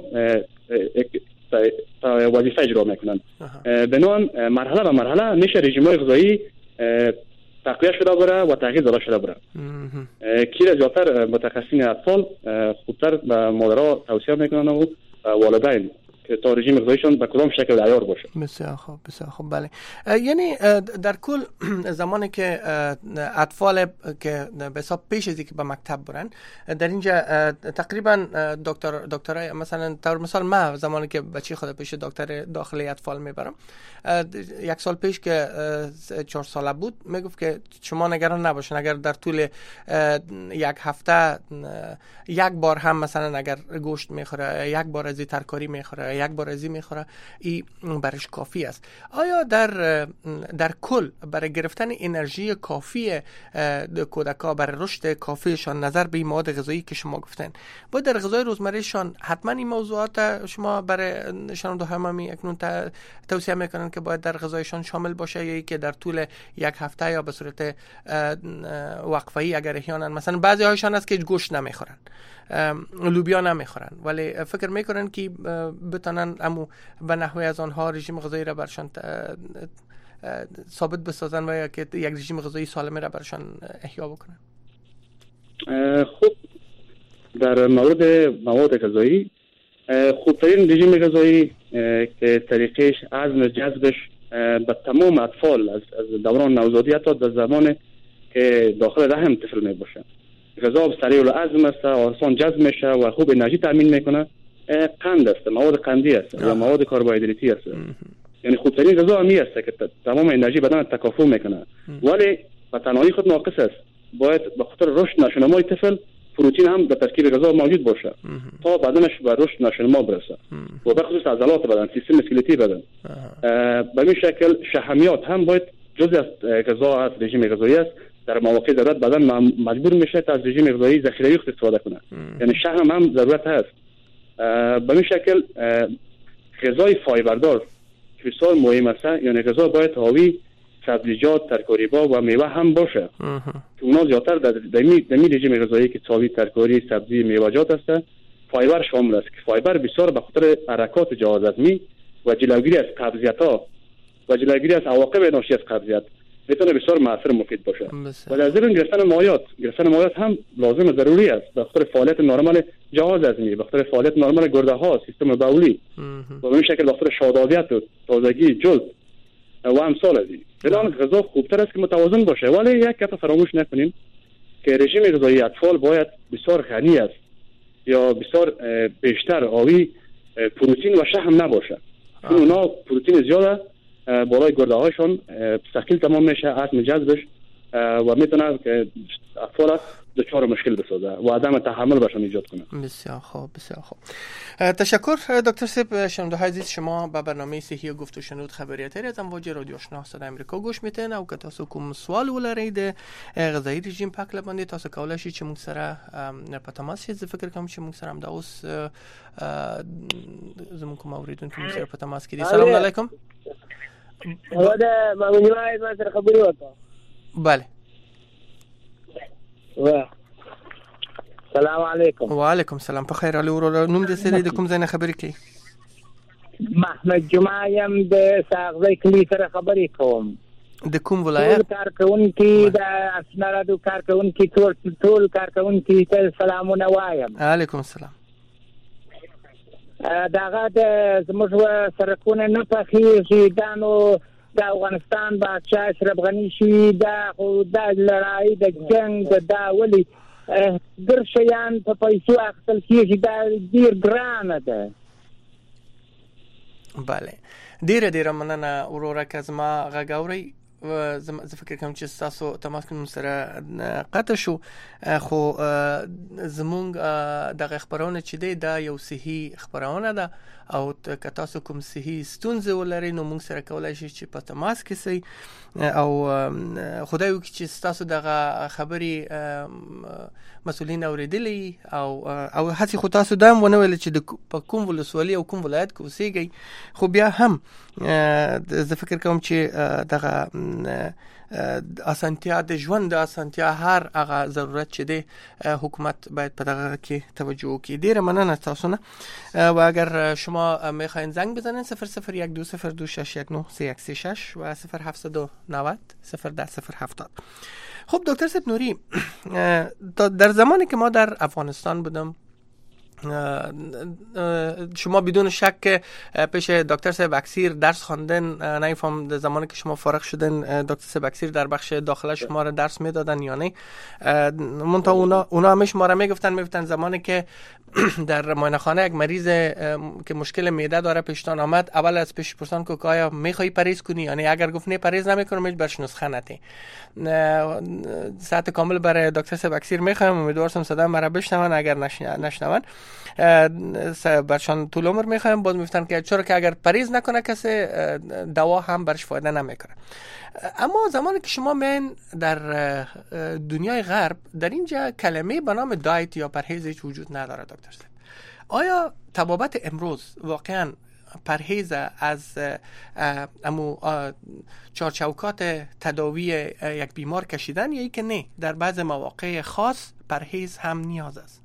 وظیفه اجرا میکنن. بنان مرحله به مرحله میشه رژیم‌های غذایی تقویه شده بره و تغییر داده شده بره. کی را زیادتر متخصصین اطفال خوبتر به مادرها توصیه میکنن و والدین که تا رژیم غذاییشون به کدام شکل عیار باشه. بسیار خوب، بسیار خوب. بله. یعنی در کل زمانی که اطفال که به حساب پیش از اینکه به مکتب برن در اینجا تقریبا دکتر دکترای مثلا طور مثال من زمانی که بچه خود پیش دکتر داخلی اطفال میبرم یک سال پیش که چهار ساله بود میگفت که شما نگران نباشین اگر در طول یک هفته یک بار هم مثلا اگر گوشت میخوره، یک بار از ترکاری میخوره، یک بار ازی میخوره، این برش کافی است. آیا در در کل برای گرفتن انرژی کافی کودکا، برای رشد کافیشان نظر به این مواد غذایی که شما گفتن، باید در غذای روزمرهشان حتما این موضوعات شما برای شنونده هممی اکنون توصیه میکنن که باید در غذایشان شامل باشه یا که در طول یک هفته یا به صورت وقفه‌ای اگر احیانا مثلا بعضی هایشان است که گوشت نمیخورن، لوبیا نمیخورن، ولی فکر میکنن که بتونن امو به نحوی از آنها رژیم غذایی را برشان ثابت بسازن و یا که یک رژیم غذایی سالم را برشان احیا بکنن. خوب، در مورد مواد غذایی خوبترین رژیم غذایی که طریقش عزم جذبش به تمام اطفال از دوران نوزادی حتی در زمان که داخل رحم طفل می باشه غذا سریع الهضم است، آسان جذب میشه و خوب انرژی تامین میکنه. قند است، مواد قندی است یا مواد کربوهیدراتی است. یعنی خوبترین غذا همی است که تمام انرژی بدن تکافؤ میکنه، ولی به تنهایی خود ناقص است. باید به خاطر رشد ناشنمای طفل پروتئین هم در ترکیب غذا موجود باشه تا بدنش به رشد ناشنما برسه و به خصوص عضلات بدن، سیستم اسکلتی بدن. به این شکل شحمیات هم باید جزء از غذا از رژیم غذایی است. در مواقع ضرورت بدن مجبور میشه تا از رژیم غذایی ذخیره‌ای استفاده کنه. یعنی شحم هم ضرورت هست. به این شکل غذای فایبردار که بسیار مهم است، یعنی غذا باید حاوی سبزیجات، ترکاری‌ها و میوه هم باشه که اونا زیادتر در دمی دمی رژیم غذایی که حاوی ترکاری، سبزی، میوه‌جات است فایبر شامل است که فایبر بسیار به خاطر حرکات جهاز هضمی و جلوگیری از قبضیت‌ها و جلوگیری از عواقب ناشی از قبضیت میتونه بسیار مؤثر مفید باشه. و در ضمن گرفتن مایعات، گرفتن مایعات هم لازم و ضروری است به خاطر فعالیت نرمال جهاز هضمی، به خاطر فعالیت نرمال گرده ها، سیستم بولی و به این شکل به خاطر شادابیت و تازگی جلد و امثال از این. بنابراین غذا خوبتر است که متوازن باشه، ولی یک کف فراموش نکنیم که رژیم غذایی اطفال باید بسیار غنی است یا بسیار بیشتر حاوی پروتئین و شحم نباشه. چون اونا پروتئین زیاده بالای گرده هاشون ثقیل تمام میشه، عظم جذبش و میتونه که اطفال دچار مشکل بسازه و عدم تحمل برشون ایجاد کنه. بسیار خوب، بسیار خوب. تشکر دکتر صاحب. شنونده عزیز، شما به برنامه صحی گفت و شنود خبریات از امواج رادیو آشنا صدای امریکا گوش میتین او که تاسو کوم سوال ولرید غذایی رژیم پاک لبندې تاسو کولای شئ چې موږ سره په تماس شئ. زه فکر کوم چې موږ سره هم دا اوس زموږ کوم اوریدونکو موږ سره په تماس کې دي. سلام علیکم. هو دا مامونی وای ما سره خبري وکړه. بله. السلام علیکم. وعلیکم سلام. په خیر علي ورو. نوم دې سره د کوم ځای نه خبرې کوي؟ محمد جمعه يم د ساغزی کلی سره خبرې کوم. د کوم ولایت؟ کارکونکي د اسنادو کارکونکي ټول ټول کارکونکي ته سلامونه وایم. علیکم السلام. داغه د زموږ سرکونه نه پخېږي دا نو د افغانستان بادشاه اشرف غني شي دا خو د لړۍ د جنگ دا ولي ګر شیان په پیسو اخیستل کېږي دا ډېر ګرانه ده. بله ډیره ډیره مننه وروره که زما غږ اورئ. زه فکر کوم چې تاسو تماس کوم سره قطع شو، خو زمونږ دغه خبرونه چې دی دا یو صحي خبرونه ده او که تاسو کوم صحي ستونزې ولرئ نو موږ سره کولای شئ چې په تماس کې سئ او خدای وکړي چې تاسو دغه خبرې مسؤلین اوریدلی او او هڅې خو تاسو دا هم ونه ویل چې د په کوم ولسوالي او کوم ولایت کې اوسېږئ، خو بیا هم زه فکر کوم چې دغه اسانتیا د ژوند د اسانتیا هر هغه ضرورت چې دی حکومت باید په دغه کې توجه وکړي. ډیره مننه تاسو نه. و اگر شما میخواین زنگ بزنین صفر صفر یک دو صفر دو شش یک نه سه یک سه شش و صفر هفت دو نود صفر ده صفر هفتاد. خب دکتر صاحب نوری، در زمانی که ما در افغانستان بودم شما بدون شک پیش دکتر صاحب اکسیر درس خواندن، نمیفهم در زمانی که شما فارغ شدن دکتر صاحب اکسیر در بخش داخله شما را درس میدادن یا نه؟ منتها اونا اونا همش ما را میگفتن میگفتن زمانی که در معاینه خانه یک مریض که مشکل معده داره پیشتان آمد، اول از پیش پرسان که آیا میخوای پرهیز کنی یا نه؟ اگر گفت نه پرهیز نمیکنم هیچ برش نسخه نتی. ساعت کامل برای دکتر صاحب اکسیر میخوام، امیدوارم صدا مرا بشنون، اگر نشنون برشان طول عمر میخوایم. باز میفتن که چرا که اگر پرهیز نکنه کسی دوا هم برش فایده نمیکنه. اما زمانی که شما من در دنیای غرب در اینجا کلمه به نام دایت یا پرهیز هیچ وجود نداره دکتر صاحب. آیا طبابت امروز واقعا پرهیز از امو چارچوکات تداوی یک بیمار کشیدن یا ای که نه در بعض مواقع خاص پرهیز هم نیاز است؟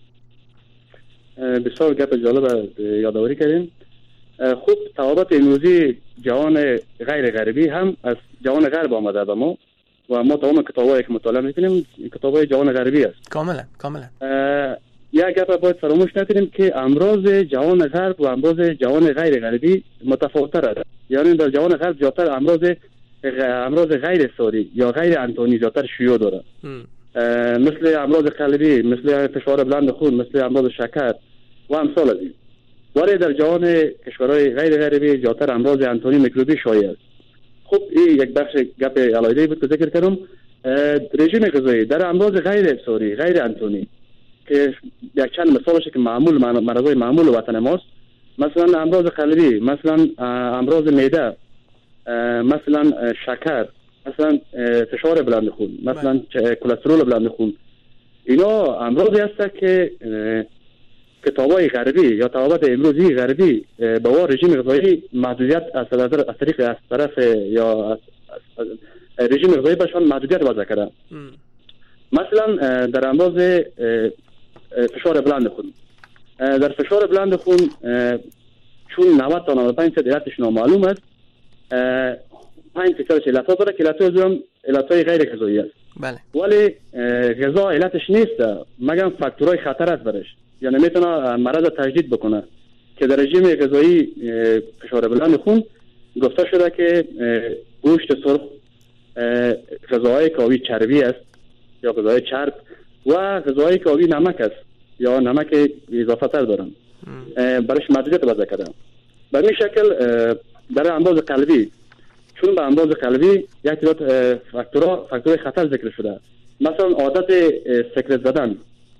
بسیار گپ جالب یادآوری کردین. خوب طبابت امروزی جهان غیر غربی هم از جهان غرب آمده به ما و ما تمام کتابایی که مطالعه میکنیم کتابای جهان غربی است. کاملا کاملا. یک گپ باید فراموش نکنیم که امراض جهان غرب و امراض جهان غیر غربی متفاوت است. یعنی در جهان غرب زیاتر امراض امراض غیر ساری یا غیر انتونی زیاتر شیوع داره، مثل امراض قلبی، مثل فشار بلند خون، مثل امراض شکر و امثال از این. ولی در جهان کشورهای غیر غربی زیاتر امراض انتونی میکروبی شایع است. خب این یک بخش گپ علایده بود که ذکر کردم. رژیم غذایی در امراض غیر ساری، غیر انتونی که یک چند مثالش که معمول مرضای معمول وطن ماست، مثلا امراض قلبی، مثلا امراض معده، مثلا شکر، مثلا فشار بلند خون، مثلا کلسترول بلند خون، اینا امراضی هست که کتابای غربی یا توابط امروزی غربی به وار رژیم غذایی محدودیت از طریق از طرف یا از رژیم غذایی بهشان محدودیت وضع کردن. مثلا در اندازه فشار بلند خون، در فشار بلند خون چون نود تا نود و پنج درصد علتش نامعلوم است، پنج درصد علت داره که علت‌های هم علت‌های غیر غذایی است. بله. ولی غذا علتش نیست، مگر فاکتورهای خطر است برش، یعنی میتونه مرض تجدید بکنه که در رژیم غذایی فشار بلند خون گفته شده که گوشت سرخ، غذاهای که حاوی چربی است یا غذاهای چرب و غذاهای که حاوی نمک است یا نمک اضافه تر دارن برش محدودیت وضع کردن. به این شکل در انداز قلبی، چون به انداز قلبی یک تعداد فاکتورها فاکتورهای خطر ذکر شده، مثلا عادت سکرت زدن،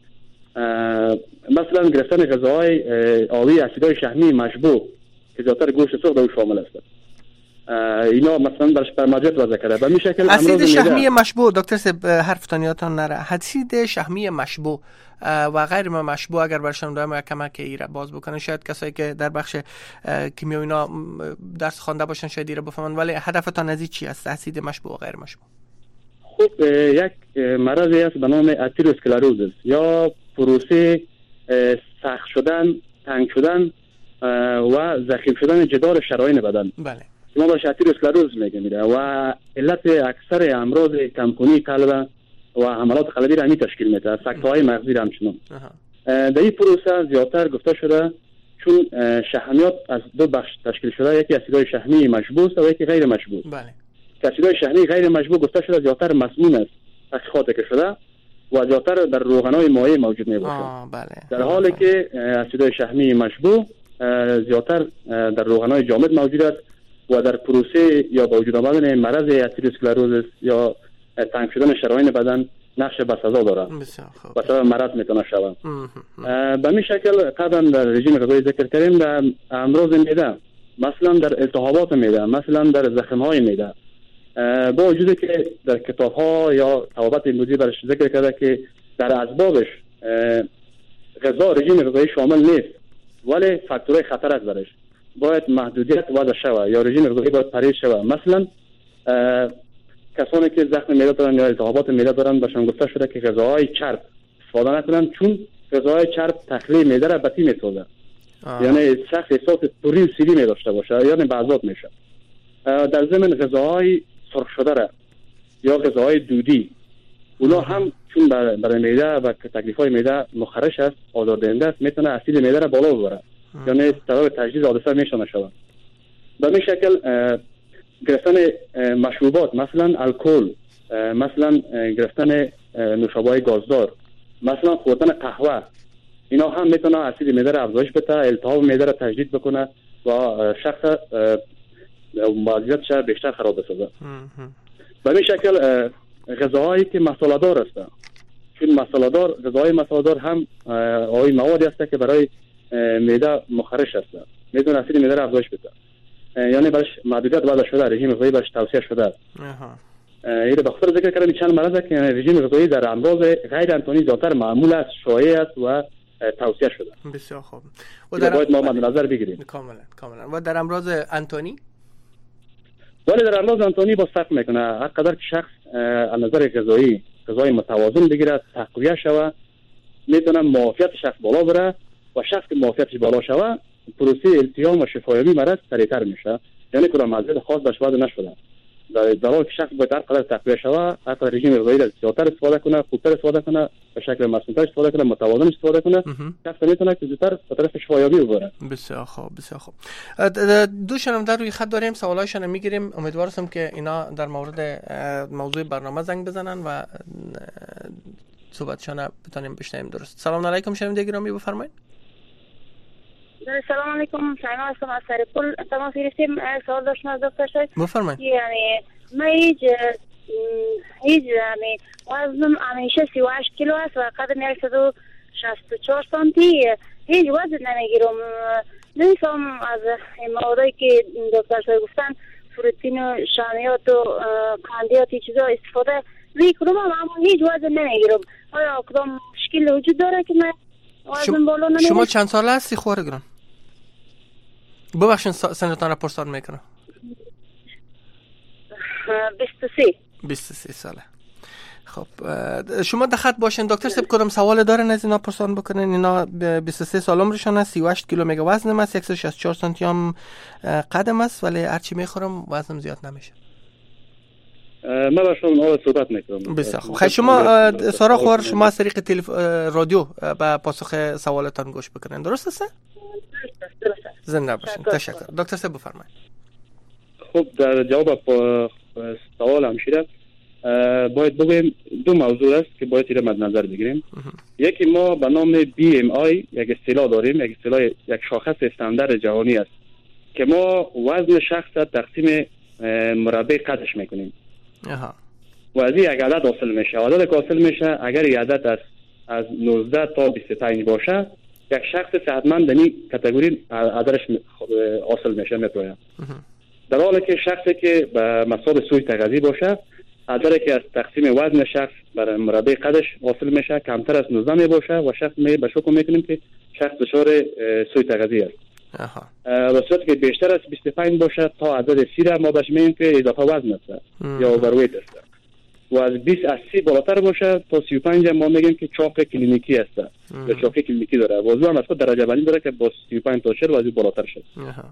مثلا گرفتن غذاهای آبی اسیدهای شحمی مشبوع که زیادتر گوشت سرخ در شامل است، اینا مثلا برش محدودیت وضع کرده. به این شکل اسید شحمی مشبوع دکتر صاحب حرفتان یادتان نره، اسید شحمی مشبوع و غیر مشبوع اگر برشان دائما کمک ایره باز بکنن، شاید کسایی که در بخش کیمیا اینا درس خوانده باشن شاید ایره بفهمن، ولی هدفتان از چی است اسید مشبوع و غیر مشبوع؟ خب یک مرضی است به نام اتروسکلروزیس یا پروسه سخت شدن، تنگ شدن و ضخیم شدن جدار شرايين بدن. بله. ما باش اتروسکلروز میگیم و علت اکثر امراض کمخونی قلب و حملات قلبی را می تشکیل میده، سکته‌های مغزی را همچنان. در این پروسه زیادتر گفته شده چون شحمیات از دو بخش تشکیل شده، یکی اسیدهای شحمی مشبوع و یکی غیر مشبوع. بله. اسیدهای شحمی غیر مشبوع گفته شده زیادتر مسموم است، تحقیقات که شده و زیادتر در روغن‌های مایع موجود میباشد. بله. در حالی که اسیدهای شحمی مشبوع زیادتر در روغن‌های جامد موجود است و در پروسه یا با وجود آمدن مرض اتروسکلروزیس یا تنگ شدن شرايين بدن نقش بسزا داره. بسیار خوب. و سبب مرض میتونه شود. به این شکل قبلا در رژیم غذایی ذکر کردیم در امراض معده، مثلا در التهابات معده، مثلا در زخم‌های معده، با وجودی که در کتاب‌ها یا توابط امروزی برش ذکر کرده که در اسبابش غذا رژیم غذایی شامل نیست، ولی فاکتورهای خطر است برش، باید محدودیت وضع شود یا رژیم غذایی باید پرهیز شود. مثلا کسانی که زخم معده دارن یا التهابات معده دارن بهشون گفته شده که غذاهای چرب استفاده نکنن، چون غذاهای چرب تخلیه معده را بطی میسازه، یعنی شخص احساس توری و سیری می داشته باشه، یعنی بعضات میشه. در ضمن غذاهای سرخ شده را یا غذاهای دودی، اونا هم چون برای معده و تکلیف‌های معده مخرش است، آزاردهنده است، میتونه اسید معده را بالا ببره، یعنی سبب تجدید حادثه میشه شود. به این شکل گرفتن مشروبات، مثلا الکل، مثلا گرفتن نوشابه‌های گازدار، مثلا خوردن قهوه، اینا هم میتونه اسید معده را افزایش بده، التهاب معده را تجدید بکنه و شخص وضعیتش بیشتر خراب بسازه. به این شکل غذاهایی که مساله‌دار هستند، چون مساله‌دار غذاهای مساله‌دار هم آی موادی هست که برای معده مخرش هستند، میتونه اسید معده را افزایش بده، یعنی برش محدودیت وضع شده، رژیم غذایی برش توصیه شده. اها اینو به خاطر ذکر کردم چند مرض که رژیم غذایی در امراض غیر انتونی زیادتر معمول است، شایع است و توصیه شده. بسیار خوب. و در باید ما مد نظر بگیریم. کاملا کاملا. و در امراض انتونی؟ ولی در امراض انتونی با فرق میکنه، هر قدر که شخص از نظر غذایی غذای متوازن بگیره، تقویت شوه، میتونه معافیت شخص بالا بره و شخص که معافیتش بالا شوه پروسه التیام و شفایابی مرض سریعتر میشه، یعنی کدام مزید خاص بهش وضع نشده. در حالی که شخص باید هر قدر تقویت شوه، هر قدر رژیم غذایی را زیادتر استفاده کنه، خوبتر استفاده کنه، به شکل مسئول‌تر استفاده کنه، متوازن استفاده کنه، شخص میتونه که زودتر به طرف شفایابی ببره. بسیار خوب، بسیار خوب. دو شنونده در روی خط داریم، سوالایشون میگیریم. امیدوارم که اینا در مورد موضوع برنامه زنگ بزنن و صحبتشون بتونیم بشنویم. درست. سلام علیکم شنونده گرامی، بفرمایید. سلام علیکم، شما هستم از سرپل تماس گرفتیم. سوال داشتم از دکتر صاحب. بفرمایید. یعنی من هیچ هیچ یعنی وزنم همیشه سی و هشت کیلو است و قدم صد و شصت و چهار سانتی، هیچ وزن نمیگیرم. نمیفهم از موادی که دکتر صاحب گفتن، پروتئین و شامیات و کاندیات چیزا استفاده میکنم، اما هیچ وزن نمیگیرم. آیا کدام مشکل وجود داره که من وزن بالا نمیره. شما چند ساله هستی خواهر گران؟ ببخشید سنتان را پرسان میکنم. بیست و سه. بیست و سه ساله. خب شما دخت باشین دکتر صاحب کدام سوال دارن از اینا پرسان بکنین؟ اینا بیست و سه سال عمرشون است، سی و هشت کیلو میگه وزنم است، صد و شصت و چهار سانتی هم قدم است، ولی هرچی میخورم وزنم زیاد نمیشه. من با شما صحبت میکنم. بسیار خوب. خیلی شما سارا خور شما از طریق تلف... رادیو به پاسخ سوالتان گوش بکنین، درست است؟ درست است. زنده باشین. تشکر. دکتر صاحب بفرمایید. خب در جواب سوال همشیره باید بگویم دو موضوع است که باید مد نظر بگیریم. یکی ما به نام بی ام آی یک اصطلاح داریم، یک اصطلاح یک شاخص استاندارد جهانی است که ما وزن شخص را تقسیم مربع قدش میکنیم. آها. و از این یک عدد حاصل میشه. عدد که حاصل میشه اگر یک عدد از از نوزده تا بیست و پنج باشه، یک شخص صحتمند در این کاتگوری عددش حاصل میشه میتونه. در حالی که شخصی که به مسابقه سوی تغذیه باشه، عددی که از تقسیم وزن شخص بر مربع قدش حاصل میشه کمتر از نوزده می باشه و شخص می به شکل میکنیم که شخص دچار سوی تغذیه است. آها. و صورتی که بیشتر از بیست و پنج باشه تا عدد سی را ما بهش میگیم که اضافه وزن است یا اوورویت است. و از بیست از سی بالاتر باشه تا سی و پنج ما میگیم که چاق کلینیکی است یا چاقی کلینیکی داره. موضوع هم از خود درجه بندی داره که با سی و پنج تا چهل و از بالاتر شد.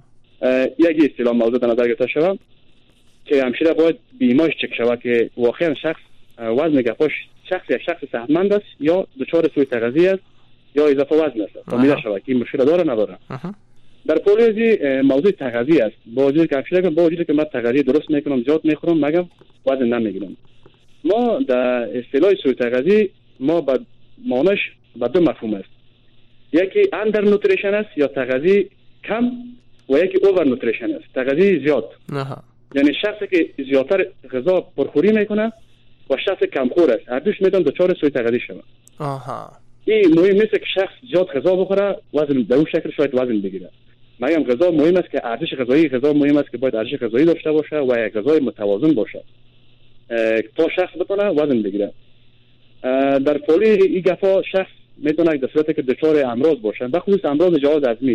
یک اصطلاح موضوع در نظر گرفته شود که همشیره باید بیماش چک شود که واقعا شخص وزن گپاش شخص یک شخص صحتمند است یا دچار سوء تغذیه است یا اضافه وزن است. فهمیده شود که این مشکل داره نداره. در پولیزی موضوع تغذیه است. با وجودی که همشیره با وجودی که من تغذیه درست میکنم زیاد میخورم مگم وزن نمیگیرم. ما در اصطلاح سوء تغذیه ما با مانش با دو مفهوم است. یکی اندر نوتریشن است یا تغذیه کم و یکی اوور نوتریشن است، تغذیه زیاد. یعنی شخصی که زیادتر غذا پرخوری میکنه و شخص کمخور است، هر دوش میتونن دچار سوء تغذیه شوند. آها. این مهم نیست که شخص زیاد غذا بخوره وزن در اون شکل شاید وزن بگیره. میگم غذا مهم است که ارزش غذایی غذا مهم است که باید ارزش غذایی داشته باشه و یک غذای متوازن باشه تا شخص بتونه وزن بگیره. در پولی این گفا شخص میتونه در صورتی که دچار امراض باشه، به خصوص امراض جهاز هضمی،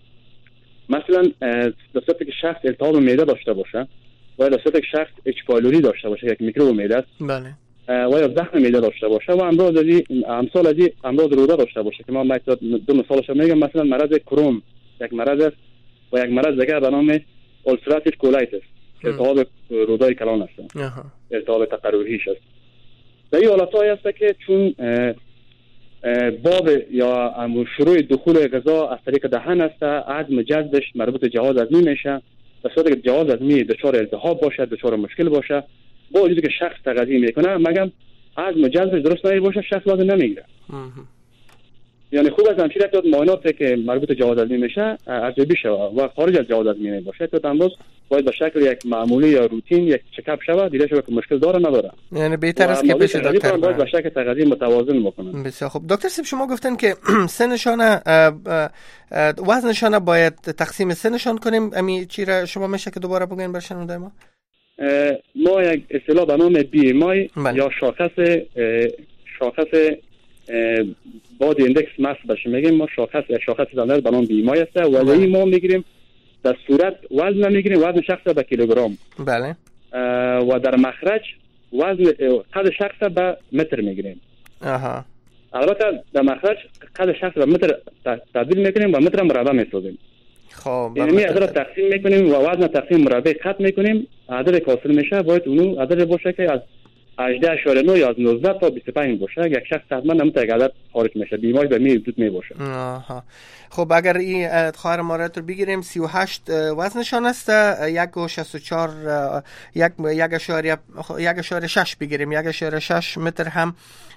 مثلا در صورتی که شخص التهاب معده داشته باشه و در صورتی که شخص اچ پایلوری داشته باشه یک میکروب معده است، بله، و یا زخم معده داشته باشه و امراض از امثال از امراض روده داشته باشه که ما مثلا دو مثالش میگم، مثلا مرض کرون یک مرض است و یک مرض دیگه به نام اولسراتیو کولایتس که التهاب روده کلان است، التهاب تقرحیش است. در این حالت‌هایی است که چون باب یا شروع دخول غذا از طریق دهن است، عدم جذبش مربوط به جهاز هضمی میشه. در صورتی که جهاز هضمی دچار التهاب باشه، دچار مشکل باشه، با وجودی که شخص تغذیه میکنه مگم عدم جذبش درست نمی باشه، شخص وزن نمیگیره. یعنی خوب از همشیره که معایناتی که مربوط به جهاز هضمی میشه ارزیابی شود و خارج از جهاز هضمی باشه تا امروز باید به شکل یک معمولی یا روتین یک چکاپ شود دیده شود که مشکل داره نداره. یعنی بهتر است که بشه دکتر باید به شکل تغذیه متوازن بکنن. بسیار خوب. دکتر صاحب شما گفتن که سنشان وزنشان باید تقسیم سنشان کنیم، امی چی را شما میشه که دوباره بگین بر شنونده ما؟ ما یک اصطلاح به نام بی ام آی یا شاخص شاخص بادی اندکس ماس باشه میگیم، ما شاخص یک شاخص استاندارد به نام بی ام آی است و ولی ما میگیریم در صورت وزن میگیریم وزن شخص به کیلوگرم، بله، و در مخرج وزن قد شخص به متر میگیریم. آها. البته در مخرج قد شخص به متر تبدیل میکنیم و متر مربع میسازیم. خب یعنی عدد را تقسیم میکنیم و وزن تقسیم مربع قط میکنیم، عدد که حاصل میشه باید اونو عدد باشه که از هجده اشاره نه یا از نوزده تا بیست و پنج باشه. یک شخص حتما نمت یک عدد خارج میشه، بیماری به می وجود می باشه. آها. خب اگر این خواهر مارت رو بگیریم سی و هشت وزنشان است، یک و شصت و چهار یک یک اشاره یک اشاره شش بگیریم، یک اشاره شش متر هم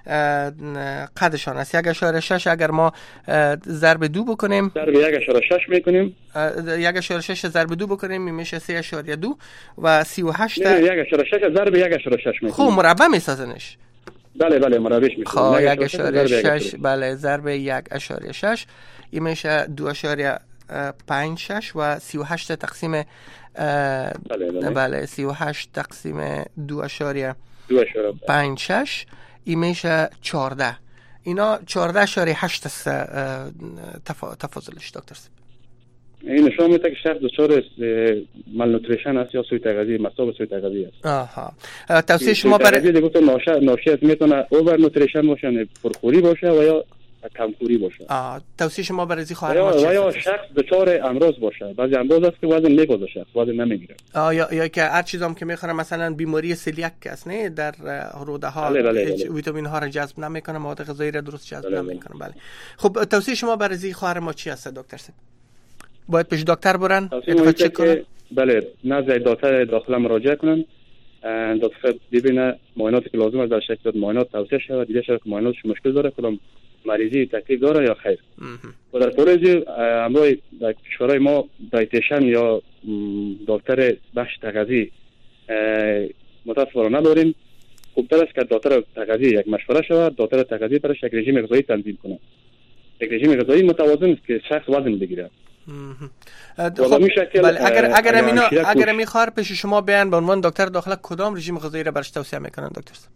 قدشان است. یک اشاره شش اگر ما ضرب دو بکنیم ضرب یک اشاره شش میکنیم، یک اشاره شش ضرب دو بکنیم میشه سه اشاره دو و سی و هشت نه یک اشاره شش ضرب یک اشاره شش میکنیم. خب مربع میسازنش. بله بله مربعش میکنیم. خب یک اشاره شش بله ضرب یک اشاره شش این میشه دو اشاره پنج شش و سی و هشت تقسیم بله بله, بله سی و هشت تقسیم دو اشاره دو اشاره پنج شش این میشه چهارده. اینا چهارده اشاره هشت است تفاضلش دکتر صاحب. این نشان میده که شخص دچار مالنوتریشن است یا سوء تغذیه، مصاب سوء تغذیه است. آها. توصیه شما برای دیگه گفتم ناشی ناشی از میتونه اوور نوتریشن باشه، پرخوری باشه و یا کمخوری باشه. آه توصیه شما برای زی خواهر ما یا یا شخص دچار امراض باشه. بعضی امراض است که وزن میگذاره، شخص وزن نمیگیره. آه یا یا که هر چیزام که میخوره مثلا بیماری سلیاک است نه در روده ها بله بله بله. ویتامین ها را جذب نمیکنه، مواد غذایی را درست جذب بله نمیکنه. بله. خب توصیه شما برای زی خواهر ما چی است دکتر صاحب؟ باید پیش دکتر برن اتفاق چک کنن؟ بله، نزد دکتر داخله مراجعه کنن، دکتر ببینه معایناتی که لازم است در شکل معاینات توصیه شود، دیده شود که معایناتش مشکل داره، کدام مریضی تکلیف داره یا خیر. و در پروژه امروز در کشورهای ما دایتیشن یا دکتر بخش تغذیه متاسفانه نداریم. خوبتر است که دکتر تغذیه یک مشوره شود، دکتر تغذیه برش یک رژیم غذایی تنظیم کنه، یک رژیم غذایی متوازن است که شخص وزن بگیره. خب بله، اگر اگر امینا اگر میخوار پیش شما بیان به عنوان دکتر داخله کدام رژیم غذایی را برش توصیه میکنن دکتر صاحب؟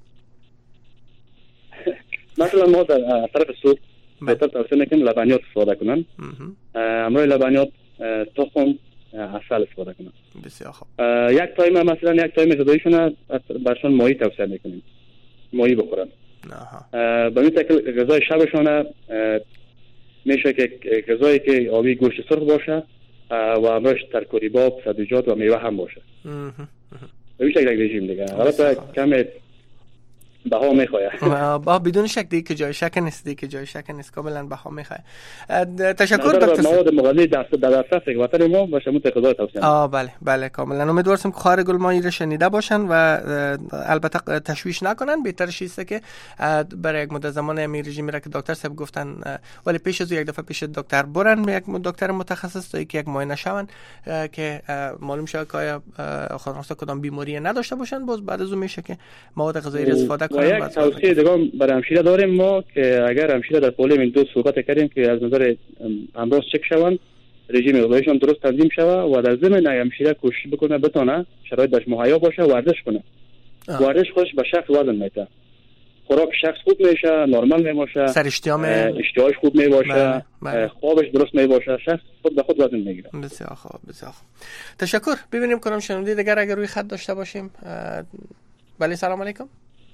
مثلا ما در طرف سوپ دکتر توصیه میکنیم لبنیات استفاده کنن، امروز لبنیات، تخم، عسل استفاده کنن. بسیار خوب. یک تایم مثلا یک تایم غذاییشون برشون ماهی توصیه میکنیم، ماهی بخورن. آها. به این شکل غذای شبشون میشه که غذایی که آبی گوشت سرخ باشه و همراهش ترکاری باب، سبزیجات و میوه هم باشه. به این شکل رژیم دیگه. البته کم بها میخواه. با بدون شک دیگه که جای شک نیست، دیگه که جای شک نیست، کاملا بها میخواه. تشکر دکتر. مواد مغذی در دسترس وطن ما باشه متقاضی توصیه. آه بله بله کاملا. امیدوارم که خواهر گلمایی را شنیده باشن و البته تشویش نکنن. بهترش است که برای یک مدت زمان امیر رژیمی را که دکتر صاحب گفتن، ولی پیش از یک دفعه پیش دکتر برن، یک دکتر متخصص تا یک معاینه شون که معلوم شه که آیا خلاصه کدام بیماری نداشته باشن. باز بعد از اون میشه که مواد غذایی استفاده و یک توصیه دیگه برای همشیره داریم ما که اگر همشیره در پول این دو صحبت کردیم که از نظر امراض چک شوند، رژیم غذاییشون درست تنظیم شود و در ضمن همشیره کوشش بکنه بتونه شرایط داش مهیا باشه، ورزش کنه. آه. ورزش خودش به شخص وزن میده، خوراک شخص خوب میشه، نرمال میباشه، سر اشتیام اشتیاقش خوب میباشه، خوابش درست میباشه، شخص خود به خود وزن میگیره. بسیار خوب بسیار خوب. تشکر. ببینیم کدام شنونده دیگر اگر روی خط داشته باشیم. بله سلام علیکم.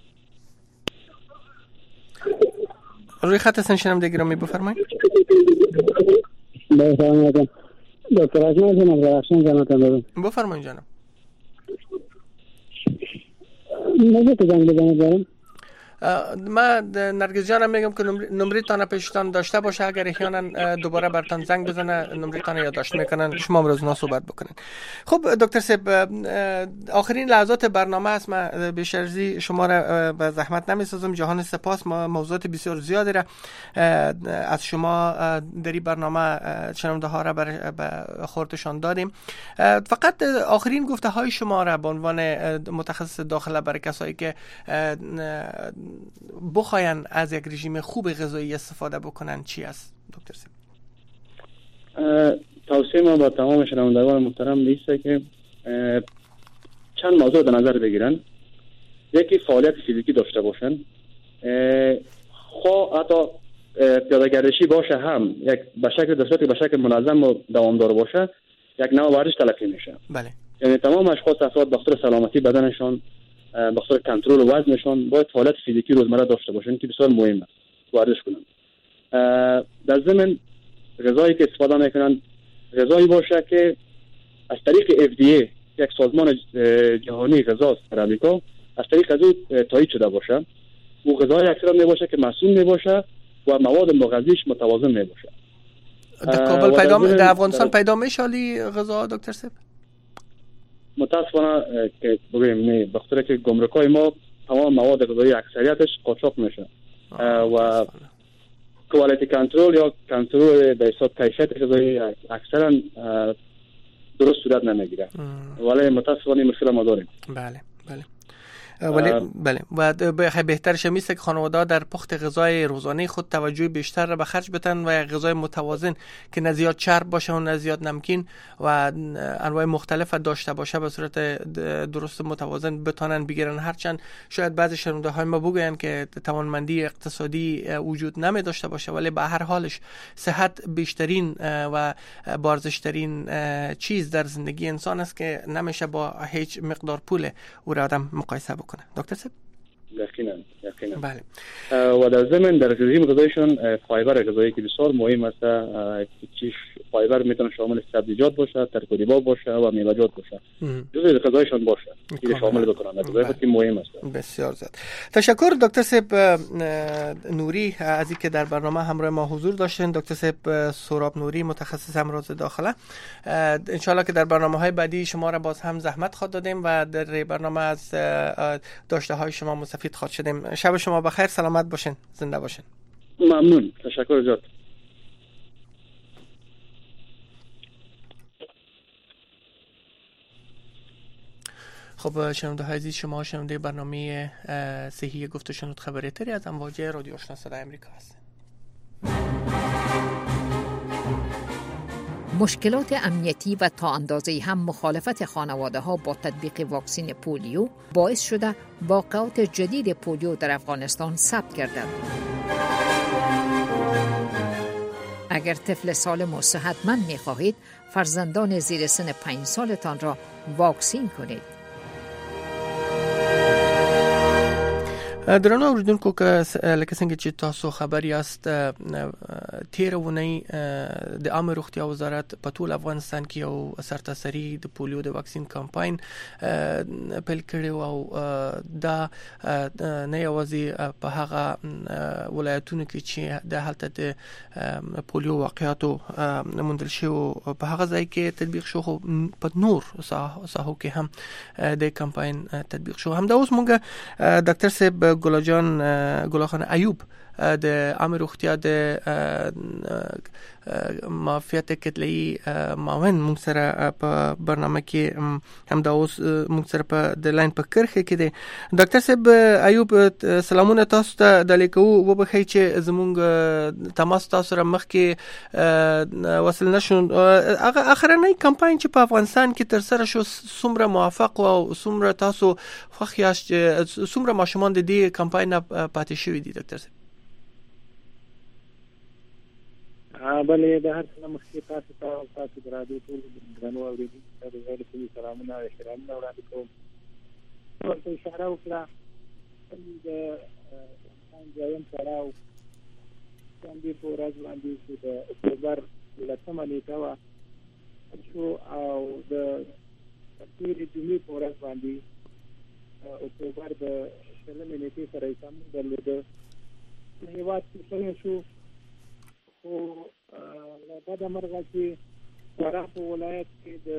روی خط هستن شنونده گرامی، بفرمایید. بفرمایید. دکتر اجمل جناب درخشان جناب بفرمایید جناب. نمیشه که زنگ بزنید دارم. من نرگس جانم میگم که نمره تان پیشتان داشته باشه، اگر احیانا دوباره برتان زنگ بزنه نمره تان یادداشت میکنن، شما امروز نا صحبت بکنین. خب دکتر صاحب، آخرین لحظات برنامه است. من به شرزی شما را به زحمت نمیسازم. جهان سپاس. ما موضوعات بسیار زیادی را از شما در این برنامه شنونده ها را به خورتشان دادیم. فقط آخرین گفته های شما را به عنوان متخصص داخله برای کسایی که بخواین از یک رژیم خوب غذایی استفاده بکنن چی است دکتر صاحب؟ توصیه ما با تمام شنوندگان محترم نیست که چند موضوع در نظر بگیرن. یکی فعالیت فیزیکی داشته باشن، خواه حتی پیاده گردشی باشه هم یک به شکل دستاتی به شکل منظم و دوامدار باشه، یک نوع ورزش تلقی میشه. بله. یعنی تمام اشخاص افراد بخاطر سلامتی بدنشان، بخاطر کنترل وزنشان باید فعالیت فیزیکی روزمره داشته باشن که بسیار مهمه، ورزش کنن. در ضمن غذایی که استفاده میکنن غذایی باشه که از طریق اف دی ای، یک سازمان جهانی غذا در امریکا، از طریق از او تایید شده باشه. او غذای اکثرا میباشه که مسئول میباشه و مواد مغذیش متوازن میباشه. در کابل پیدا در افغانستان پیدا میشه علی غذا دکتر صاحب؟ متاسفانه که بگویم نه، به خاطر که گمرکای ما تمام مواد غذایی اکثریتش قاچاق میشه و کوالیتی کنترل یا کنترل به حساب کیفیت غذایی اکثرا درست صورت نمیگیره. ولی متاسفانه مشکل ما داریم. بله بله. ولی بله و بهترش میشه که خانواده در پخت غذای روزانه خود توجه بیشتر را به خرج بدن و غذای متوازن که نه زیاد چرب باشه و نه زیاد نمکین و انواع مختلف داشته باشه به صورت درست متوازن بتونن بگیرن. هرچند شاید بعضی شنونده های ما بگوین که توانمندی اقتصادی وجود نمی داشته باشه، ولی به هر حالش صحت بیشترین و بارزشترین چیز در زندگی انسان است که نمیشه با هیچ مقدار پول او را آدم مقایسه بکنه. دکتر صاحب یقینا یقینا بله. و در ضمن در رژیم غذایشون فایبر غذایی که بسیار مهم است که فایبر میتونه شامل سبزیجات باشه، ترکیبات باشه و میوه‌جات باشه، جزء غذایشون باشه که شامل بکنن. غذایی که مهم است. بسیار زیاد تشکر دکتر صاحب نوری از اینکه در برنامه همراه ما حضور داشتین. دکتر صاحب سهراب نوری متخصص امراض داخله. ان شاء الله که در برنامه‌های بعدی شما را باز هم زحمت خواهد دادیم و در برنامه از داشته های شما مستفید خواهد شدیم. شب شما بخیر، سلامت باشین، زنده باشین. ممنون، تشکر زیاد. خب شنونده های عزیز، شما شنونده برنامه صحی گفت و شنود خبری تری از امواج رادیو آشنا صدای امریکا هستید. مشکلات امنیتی و تا اندازه‌ای هم مخالفت خانواده ها با تطبیق واکسن پولیو باعث شده واقعات جدید پولیو در افغانستان ثبت گردد. اگر طفل سالم و صحتمند می‌خواهید، فرزندان زیر سن پنج سالتان را واکسین کنید. درنو اوریدونکو که لکه څنګه چې تاسو خبر یاست، تیر ونی د عامه روغتیا وزارت په ټول افغانستان کې یو سرتاسري د پولیو د واکسین کمپاین پیل کړی او دا نه یوازې په هغه ولایتونو کې چې د هلته د پولیو واقعاتو موندل شوی په هغه ځای کې تطبیق شو، خو په نور ساحو کې هم د کمپاین تطبیق شو. هم دا اوس مونږ ډاکټر صاحب ګل جان ګل خان ایوب د عامه روغتیا د معافیت کتله‌ای معاون مونږ سره په برنامه کې هم دا اوس مونږ سره په د لاین په کرخه کې دی. ډاکټر صاحب ایوب سلامونه تاسو ته د لیکو وبخښئ چې زمونږ تماس تاسو سره مخ کې وصل نشو. هغه اخرنۍ کمپاین چې په افغانستان کې تر سره شو څومره موافق او څومره تاسو خوښ یاست، څومره ماشومان د دې کمپاین پاتې شوي دي ډاکټر صاحب؟ بلې د هر څه مخکې تاسو ته او تاسو د رادیو ټول درنو اورېدونکو ته د زړه پورې سلامونه او احترامونه وړاندې کوم. ورته اشاره وکړه د دویم پړاو باندې په ورځ باندې چې د اکتوبر لسمه نیټه وه شو او د تېرې جمعې په ورځ باندې اکتوبر د شلمې نیټې سره یې سمون درلوده. هېواد کې څنګه شو، خو له بده مرغه چې فراه په ولایت کې د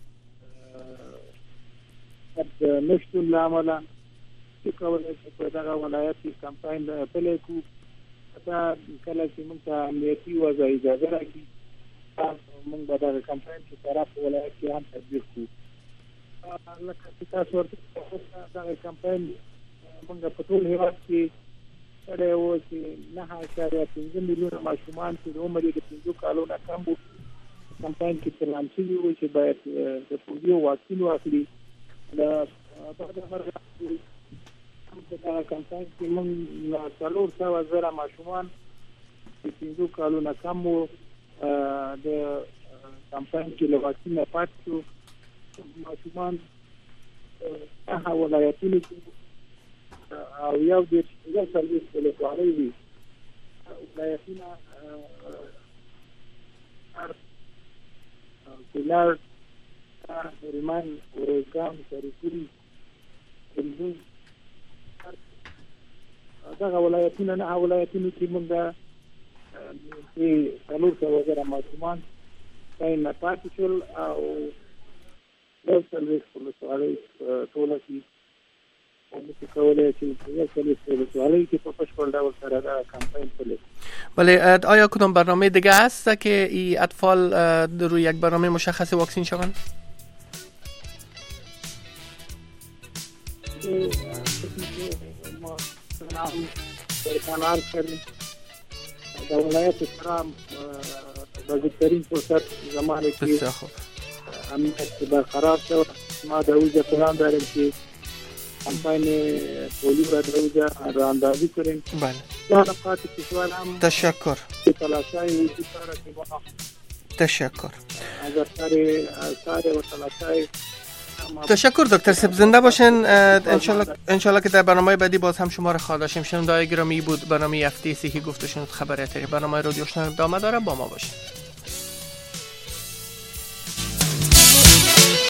د نشتون له امله چې کولی شي په دغه ولایت کې کمپاین پلی کړو. دا کله چې موږ ته امنیتي وضع اجازه راکړي، موږ به دغه کمپاین چې فراه په ولایت کې هم تطبیق کړو. لکه چې تاسو ورته دغه کمپاین موږ په ټول هېواد کې کړی و چې نهه اعشاریه پنځه میلیونه ماشومان چې د عمر یې د پنځو کالو نه کم وو کمپاین کې پلان شوي وو چې باید د پولیو واکسین واخلي. له بعد مرغه په دغه کمپاین کې موږ څلور سوه زره ماشومان چې پنځو کالو نه کم وو د کمپاین کې له واکسین نه پاتې شو. ماشومان هغه ولایتونو کې او یو د یو سرویس ولسوالۍ وي ولایتونه کونړ، هلمند، ارزګان، سرپل، کندوز، دغه ولایتونه نه هغه ولایتونو کې موږ چې څلور سوه زره ماشومان ځای نه پاتې شول او یو سرویس ولسوالۍ ټوله کې بله. آیا کدام برنامه دیگه هست که این اطفال روی یک برنامه مشخص واکسین شوند؟ که ما نام برکنار کردیم در ولایت سرام بزرگترین فرصت زمانی که امنیت برقرار شد ما در اوجه پلان داریم که کمپین پولیو را در اوجه راه اندازی کنیم. بله. در نقاط کشور هم تشکر. تلاشای وجود دارد که ما تشکر. از اثر آثار و تلاشای تشکر دکتر صاحب، زنده باشین. انشالله انشالله که در برنامه بعدی باز هم شما را خواهد داشتیم. شنونده‌های گرامی بود برنامه هفته صحی گفتشون خبر اتری برنامه رادیو آشنا ادامه داره، با ما باشین.